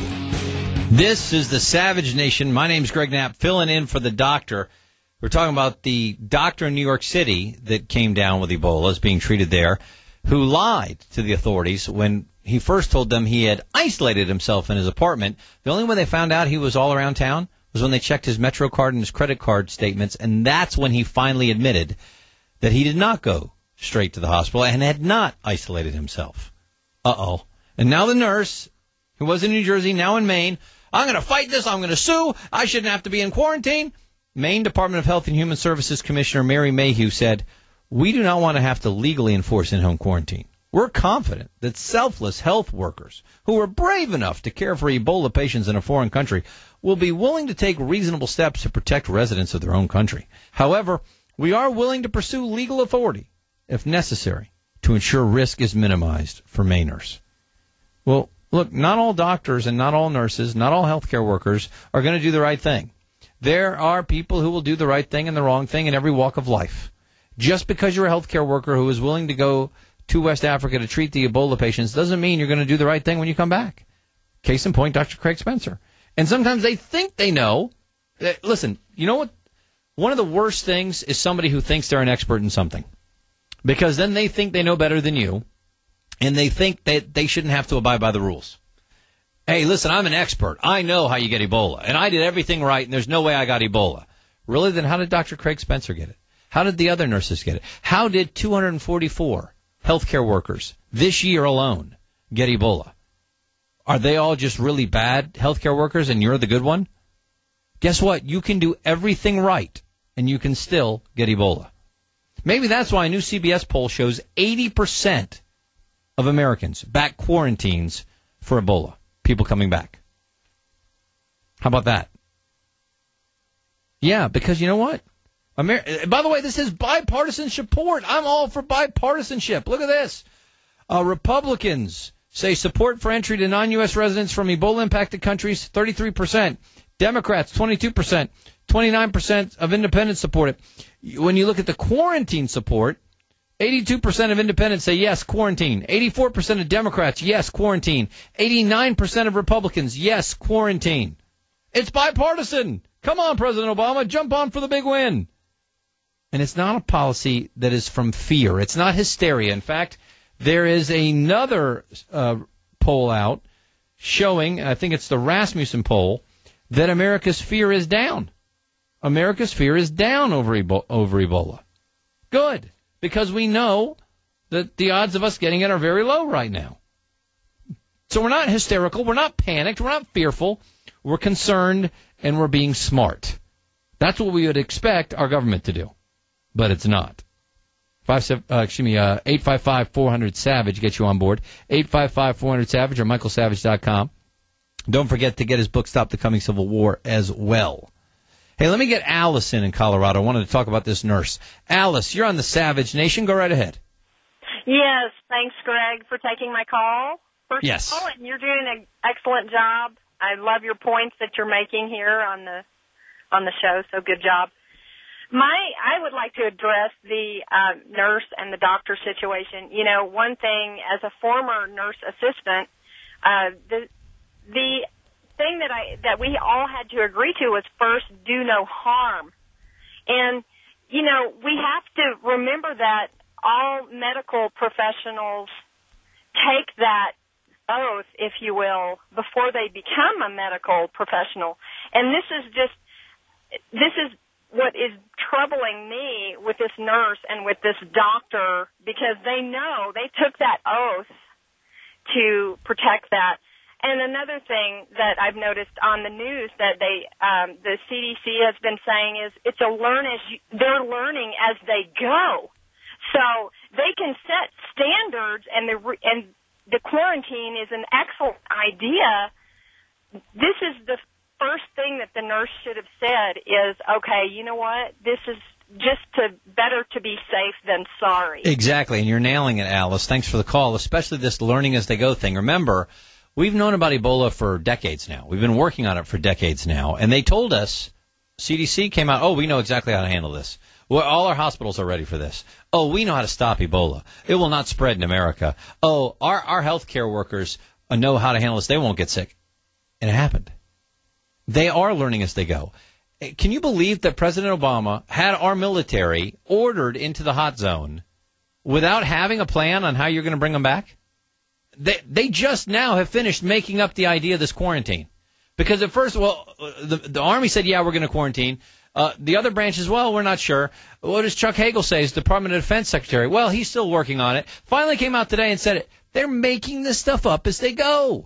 This is the Savage Nation. My name's Greg Knapp, filling in for the doctor. We're talking about the doctor in New York City that came down with Ebola, is being treated there, who lied to the authorities when he first told them he had isolated himself in his apartment. The only way they found out he was all around town was when they checked his Metro card and his credit card statements, and that's when he finally admitted that he did not go straight to the hospital and had not isolated himself. Uh-oh. And now the nurse, who was in New Jersey, now in Maine, I'm going to fight this, I'm going to sue, I shouldn't have to be in quarantine. Maine Department of Health and Human Services Commissioner Mary Mayhew said, we do not want to have to legally enforce in-home quarantine. We're confident that selfless health workers who are brave enough to care for Ebola patients in a foreign country will be willing to take reasonable steps to protect residents of their own country. However, we are willing to pursue legal authority, if necessary, to ensure risk is minimized for Mainers. Well, look, not all doctors and not all nurses, not all healthcare workers are going to do the right thing. There are people who will do the right thing and the wrong thing in every walk of life. Just because you're a healthcare worker who is willing to go to West Africa to treat the Ebola patients doesn't mean you're going to do the right thing when you come back. Case in point, Doctor Craig Spencer. And sometimes they think they know. Listen, you know what? One of the worst things is somebody who thinks they're an expert in something. Because then they think they know better than you, and they think that they shouldn't have to abide by the rules. Hey, listen, I'm an expert. I know how you get Ebola, and I did everything right, and there's no way I got Ebola. Really? Then how did Doctor Craig Spencer get it? How did the other nurses get it? How did two hundred forty-four healthcare workers this year alone get Ebola? Are they all just really bad healthcare workers and you're the good one? Guess what? You can do everything right and you can still get Ebola. Maybe that's why a new C B S poll shows eighty percent of Americans back quarantines for Ebola, people coming back. How about that? Yeah, because you know what? Amer- By the way, this is bipartisan support. I'm all for bipartisanship. Look at this. Uh, Republicans say support for entry to non-U S residents from Ebola-impacted countries, thirty-three percent. Democrats, twenty-two percent. twenty-nine percent of independents support it. When you look at the quarantine support, eighty-two percent of independents say yes, quarantine. eighty-four percent of Democrats, yes, quarantine. eighty-nine percent of Republicans, yes, quarantine. It's bipartisan. Come on, President Obama, jump on for the big win. And it's not a policy that is from fear. It's not hysteria. In fact, there is another uh, poll out showing, I think it's the Rasmussen poll, that America's fear is down. America's fear is down over Ebo- over Ebola. Good, because we know that the odds of us getting it are very low right now. So we're not hysterical, we're not panicked, we're not fearful, we're concerned, and we're being smart. That's what we would expect our government to do, but it's not. Five, seven, uh, excuse me, uh, eight five five, four hundred, SAVAGE gets you on board. eight five five, four hundred, SAVAGE or michael savage dot com. Don't forget to get his book, Stop the Coming Civil War, as well. Hey, let me get Allison in Colorado. I wanted to talk about this nurse. Alice, you're on the Savage Nation. Go right ahead. Yes, thanks, Greg, for taking my call. First yes. of all, and you're doing an excellent job. I love your points that you're making here on the on the show, so good job. My, I would like to address the uh, nurse and the doctor situation. You know, one thing, as a former nurse assistant, uh, the the thing that I that we all had to agree to was first, do no harm. And, you know, we have to remember that all medical professionals take that oath, if you will, before they become a medical professional. And this is just, this is what is troubling me with this nurse and with this doctor, because they know they took that oath to protect that. And another thing that I've noticed on the news that they, um, the C D C has been saying is it's a learn as you, they're learning as they go. So they can set standards, and the and the quarantine is an excellent idea. This is the first thing that the nurse should have said is, okay, you know what? This is just to better to be safe than sorry. Exactly, and you're nailing it, Alice. Thanks for the call, especially this learning as they go thing. Remember, we've known about Ebola for decades now. We've been working on it for decades now, and they told us, C D C came out, oh, we know exactly how to handle this. Well, all our hospitals are ready for this. Oh, we know how to stop Ebola. It will not spread in America. Oh, our, our healthcare workers know how to handle this. They won't get sick. And it happened. They are learning as they go. Can you believe that President Obama had our military ordered into the hot zone without having a plan on how you're going to bring them back? They, they just now have finished making up the idea of this quarantine. Because at first, well, the, the Army said, yeah, we're going to quarantine. Uh, the other branches, well, we're not sure. What does Chuck Hagel say as Department of Defense Secretary? Well, he's still working on it. Finally came out today and said it. They're making this stuff up as they go.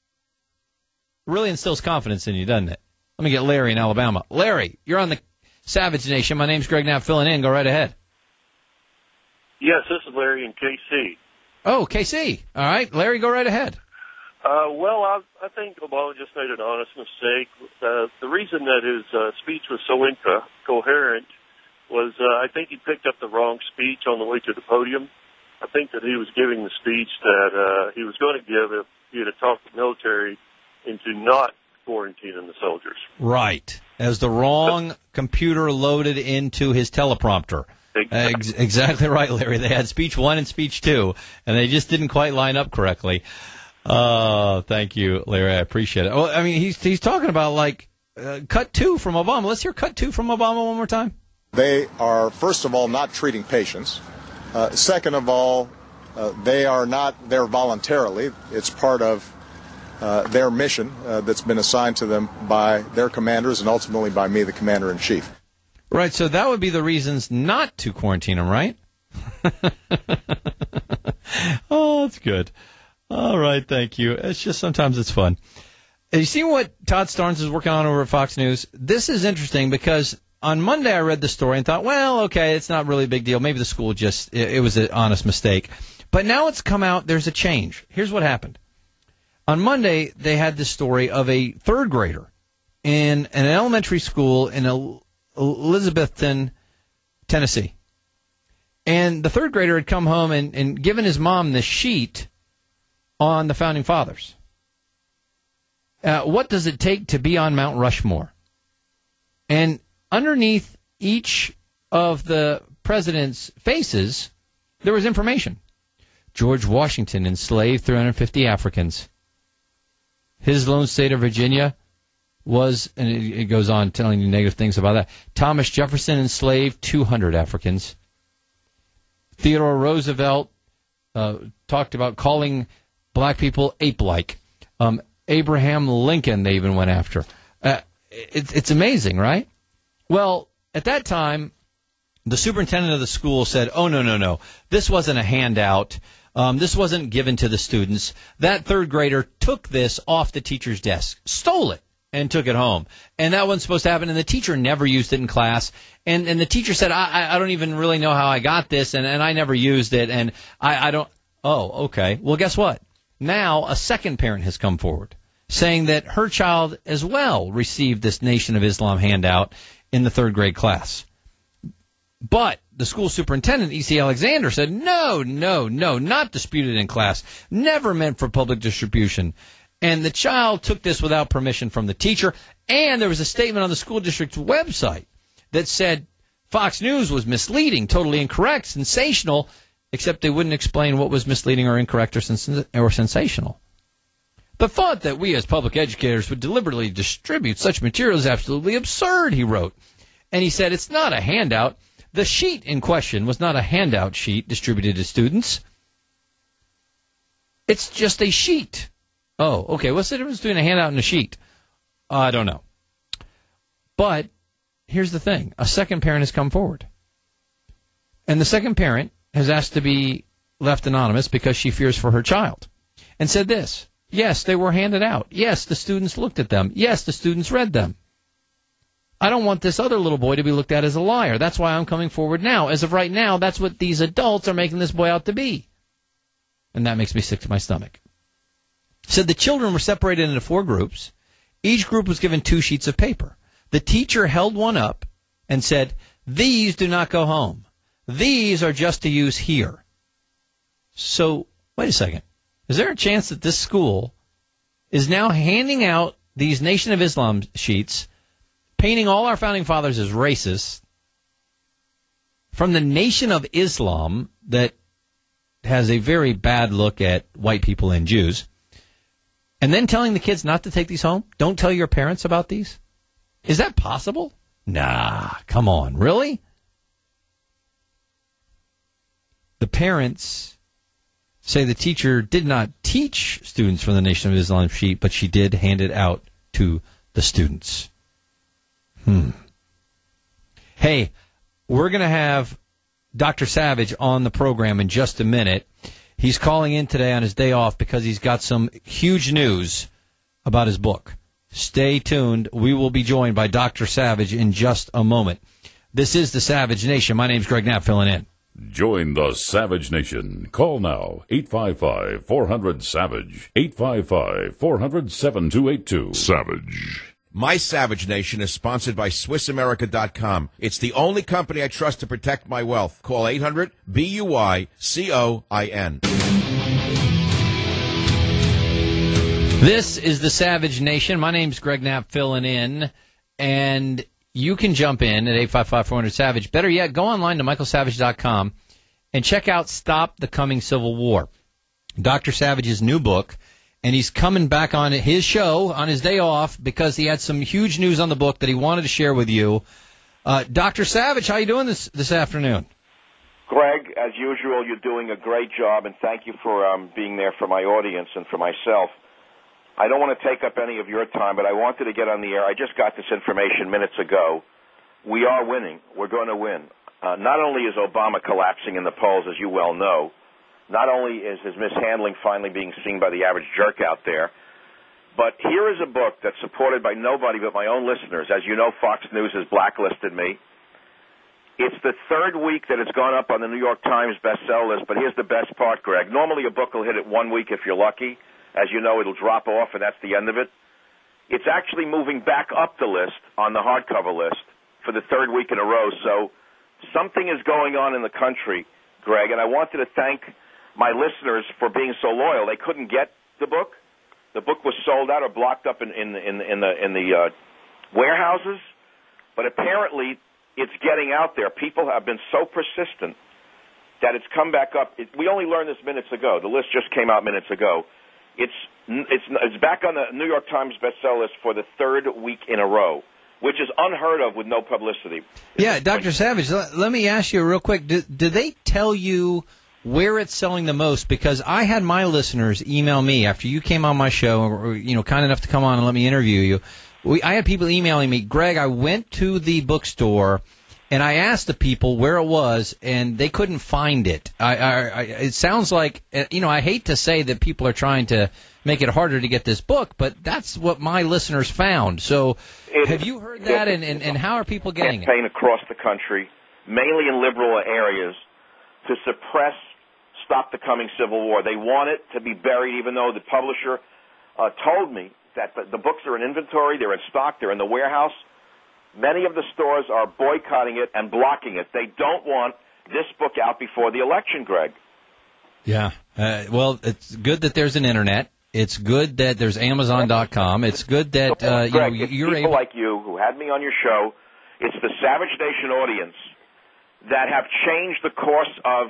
Really instills confidence in you, doesn't it? Let me get Larry in Alabama. Larry, you're on the Savage Nation. My name's Greg Knapp, filling in. Go right ahead. Yes, this is Larry in K C. Oh, K C. All right. Larry, go right ahead. Uh, well, I, I think Obama just made an honest mistake. Uh, the reason that his uh, speech was so incoherent was uh, I think he picked up the wrong speech on the way to the podium. I think that he was giving the speech that uh, he was going to give if he had talked the military into not quarantining the soldiers. Right. As the wrong computer loaded into his teleprompter. Exactly. Ex- exactly right, Larry. They had speech one and speech two, and they just didn't quite line up correctly. Oh, thank you, Larry. I appreciate it. Well, I mean, he's he's talking about, like, uh, cut two from Obama. Let's hear cut two from Obama one more time. They are, first of all, not treating patients. Uh, second of all, uh, they are not there voluntarily. It's part of uh, their mission uh, that's been assigned to them by their commanders and ultimately by me, the commander-in-chief. Right, so that would be the reasons not to quarantine them, right? Oh, that's good. All right, thank you. It's just sometimes it's fun. Have you seen what Todd Starnes is working on over at Fox News? This is interesting because on Monday I read the story and thought, well, okay, it's not really a big deal. Maybe the school just, it, it was an honest mistake. But now it's come out, there's a change. Here's what happened. On Monday, they had this story of a third grader in an elementary school in Elizabethton, Tennessee. And the third grader had come home and, and given his mom the sheet on the Founding Fathers. Uh, what does it take to be on Mount Rushmore? And underneath each of the president's faces, there was information. George Washington enslaved three hundred fifty Africans. His lone state of Virginia was, and it, it goes on telling you negative things about that. Thomas Jefferson enslaved two hundred Africans. Theodore Roosevelt uh, talked about calling black people ape-like. Um, Abraham Lincoln, they even went after. Uh, it, it's amazing, right? Well, at that time, the superintendent of the school said, oh, no, no, no, this wasn't a handout. Um, this wasn't given to the students. That third grader took this off the teacher's desk, stole it, and took it home. And that wasn't supposed to happen, and the teacher never used it in class. And, and the teacher said, I, I don't even really know how I got this, and, and I never used it, and I, I don't. Oh, okay. Well, guess what? Now a second parent has come forward saying that her child as well received this Nation of Islam handout in the third grade class. But the school superintendent, E C Alexander, said, no, no, no, not disputed in class, never meant for public distribution. And the child took this without permission from the teacher, and there was a statement on the school district's website that said Fox News was misleading, totally incorrect, sensational, except they wouldn't explain what was misleading or incorrect or, sens- or sensational. The thought that we as public educators would deliberately distribute such material is absolutely absurd, he wrote. And he said it's not a handout. The sheet in question was not a handout sheet distributed to students. It's just a sheet. Oh, okay. What's the difference between a handout and a sheet? I don't know. But here's the thing. A second parent has come forward. And the second parent has asked to be left anonymous because she fears for her child. And said this. Yes, they were handed out. Yes, the students looked at them. Yes, the students read them. I don't want this other little boy to be looked at as a liar. That's why I'm coming forward now. As of right now, that's what these adults are making this boy out to be. And that makes me sick to my stomach. Said the children were separated into four groups. Each group was given two sheets of paper. The teacher held one up and said, these do not go home. These are just to use here. So, wait a second. Is there a chance that this school is now handing out these Nation of Islam sheets, painting all our founding fathers as racist, from the Nation of Islam that has a very bad look at white people and Jews, and then telling the kids not to take these home? Don't tell your parents about these? Is that possible? Nah, come on, really? The parents say the teacher did not teach students from the Nation of Islam sheet, but she did hand it out to the students. Hmm. Hey, we're going to have Doctor Savage on the program in just a minute. He's calling in today on his day off because he's got some huge news about his book. Stay tuned. We will be joined by Doctor Savage in just a moment. This is the Savage Nation. My name's Greg Knapp, filling in. Join the Savage Nation. Call now, eight five five, four hundred, SAVAGE, eight five five, four hundred, seven two eight two. Savage. My Savage Nation is sponsored by Swiss America dot com. It's the only company I trust to protect my wealth. Call eight hundred, B U Y, C O I N. This is the Savage Nation. My name's Greg Knapp, filling in, and you can jump in at eight five five, four hundred, SAVAGE. Better yet, go online to Michael Savage dot com and check out Stop the Coming Civil War, Doctor Savage's new book. And he's coming back on his show on his day off because he had some huge news on the book that he wanted to share with you. Uh, Doctor Savage, how you doing this this afternoon? Greg, as usual, you're doing a great job, and thank you for um, being there for my audience and for myself. I don't want to take up any of your time, but I wanted to get on the air. I just got this information minutes ago. We are winning. We're going to win. Uh, not only is Obama collapsing in the polls, as you well know, not only is his mishandling finally being seen by the average jerk out there, but here is a book that's supported by nobody but my own listeners. As you know, Fox News has blacklisted me. It's the third week that it's gone up on the New York Times bestseller list, but here's the best part, Greg. Normally a book will hit it one week if you're lucky. As you know, it'll drop off, and that's the end of it. It's actually moving back up the list on the hardcover list for the third week in a row, so something is going on in the country, Greg, and I wanted to thank my listeners for being so loyal. They couldn't get the book. The book was sold out or blocked up in, in, in, in the, in the uh, warehouses, but apparently it's getting out there. People have been so persistent that it's come back up. It, we only learned this minutes ago. The list just came out minutes ago. It's it's it's back on the New York Times bestseller list for the third week in a row, which is unheard of with no publicity. Yeah, Doctor Savage, let, let me ask you real quick. Do, do they tell you where it's selling the most? Because I had my listeners email me after you came on my show, or, you know, kind enough to come on and let me interview you. We, I had people emailing me, Greg, I went to the bookstore and I asked the people where it was, and they couldn't find it. I, I, I, it sounds like, you know, I hate to say that people are trying to make it harder to get this book, but that's what my listeners found. So it, have you heard that, and, and, and how are people getting it? Campaign across the country, mainly in liberal areas, to suppress, stop the coming civil war. They want it to be buried, even though the publisher uh, told me that the, the books are in inventory, they're in stock, they're in the warehouse. Many of the stores are boycotting it and blocking it. They don't want this book out before the election, Greg. Yeah. Uh, well, it's good that there's an internet. It's good that there's Amazon dot com. It's good that uh, you Greg, know it's you're people able. like you who had me on your show. It's the Savage Nation audience that have changed the course of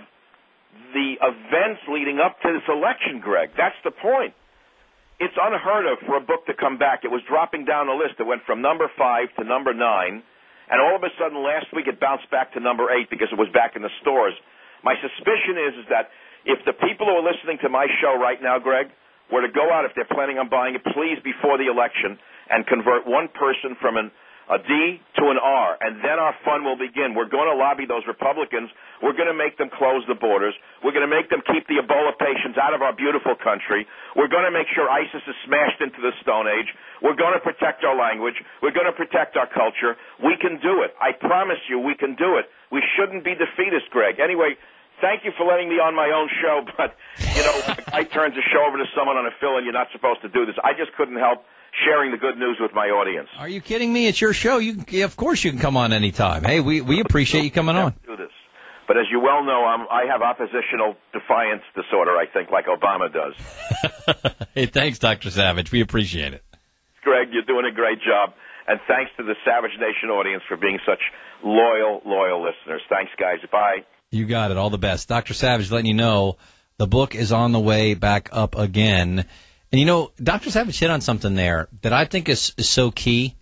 the events leading up to this election, Greg. That's the point. It's unheard of for a book to come back. It was dropping down the list. It went from number five to number nine, and all of a sudden last week it bounced back to number eight because it was back in the stores. My suspicion is, is that if the people who are listening to my show right now, Greg, were to go out, if they're planning on buying it, please, before the election, and convert one person from an, a D to an R, and then our fun will begin. We're going to lobby those Republicans. We're going to make them close the borders. We're going to make them keep the Ebola patients out of our beautiful country. We're going to make sure ISIS is smashed into the Stone Age. We're going to protect our language. We're going to protect our culture. We can do it. I promise you we can do it. We shouldn't be defeatist, Greg. Anyway, thank you for letting me on my own show, but, you know, I turns the show over to someone on a fill, and you're not supposed to do this. I just couldn't help sharing the good news with my audience. Are you kidding me? It's your show. You, of course you can come on anytime. Hey, we, we appreciate you coming on. Do this. But as you well know, I'm, I have oppositional defiance disorder, I think, like Obama does. Hey, thanks, Doctor Savage. We appreciate it. Greg, you're doing a great job. And thanks to the Savage Nation audience for being such loyal, loyal listeners. Thanks, guys. Bye. You got it. All the best. Doctor Savage letting you know the book is on the way back up again. And, you know, Doctor Savage hit on something there that I think is, is so key.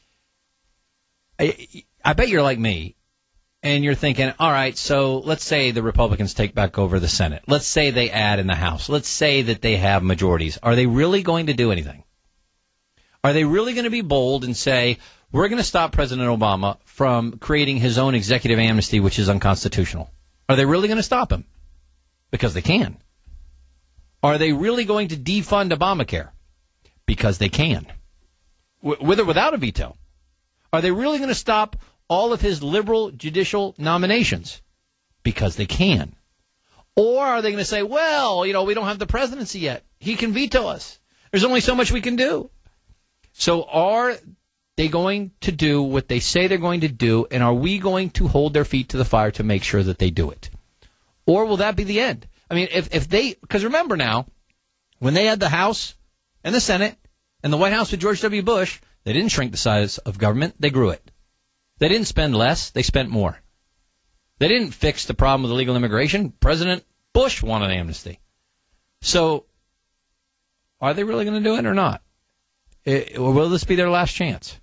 I, I bet you're like me, and you're thinking, all right, so let's say the Republicans take back over the Senate. Let's say they add in the House. Let's say that they have majorities. Are they really going to do anything? Are they really going to be bold and say, we're going to stop President Obama from creating his own executive amnesty, which is unconstitutional? Are they really going to stop him? Because they can. Are they really going to defund Obamacare? Because they can. W- with or without a veto. Are they really going to stop all of his liberal judicial nominations? Because they can. Or are they going to say, well, you know, we don't have the presidency yet. He can veto us. There's only so much we can do. So are they going to do what they say they're going to do, and are we going to hold their feet to the fire to make sure that they do it? Or will that be the end? I mean, if, if they, because remember now, when they had the House and the Senate and the White House with George W. Bush, they didn't shrink the size of government, they grew it. They didn't spend less, they spent more. They didn't fix the problem with illegal immigration. President Bush wanted amnesty. So, are they really going to do it or not? It, or will this be their last chance?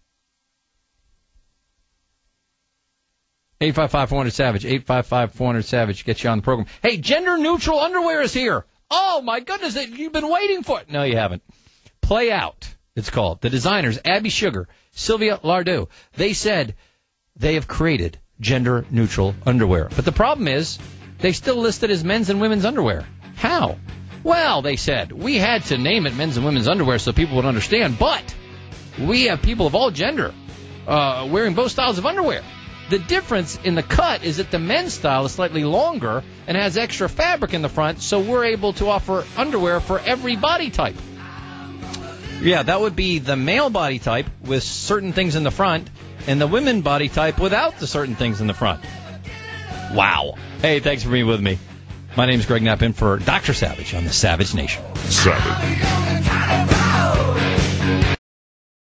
eight five five, four hundred, SAVAGE, eight five five, four hundred, SAVAGE, get you on the program. Hey, gender-neutral underwear is here. Oh, my goodness, you've been waiting for it. No, you haven't. Play Out, it's called. The designers, Abby Sugar, Sylvia Lardou, they said they have created gender-neutral underwear. But the problem is they still list it as men's and women's underwear. How? Well, they said, we had to name it men's and women's underwear so people would understand, but we have people of all gender uh, wearing both styles of underwear. The difference in the cut is that the men's style is slightly longer and has extra fabric in the front, so we're able to offer underwear for every body type. Yeah, that would be the male body type with certain things in the front and the women body type without the certain things in the front. Wow. Hey, thanks for being with me. My name is Greg Knapp in for Doctor Savage on the Savage Nation. Savage.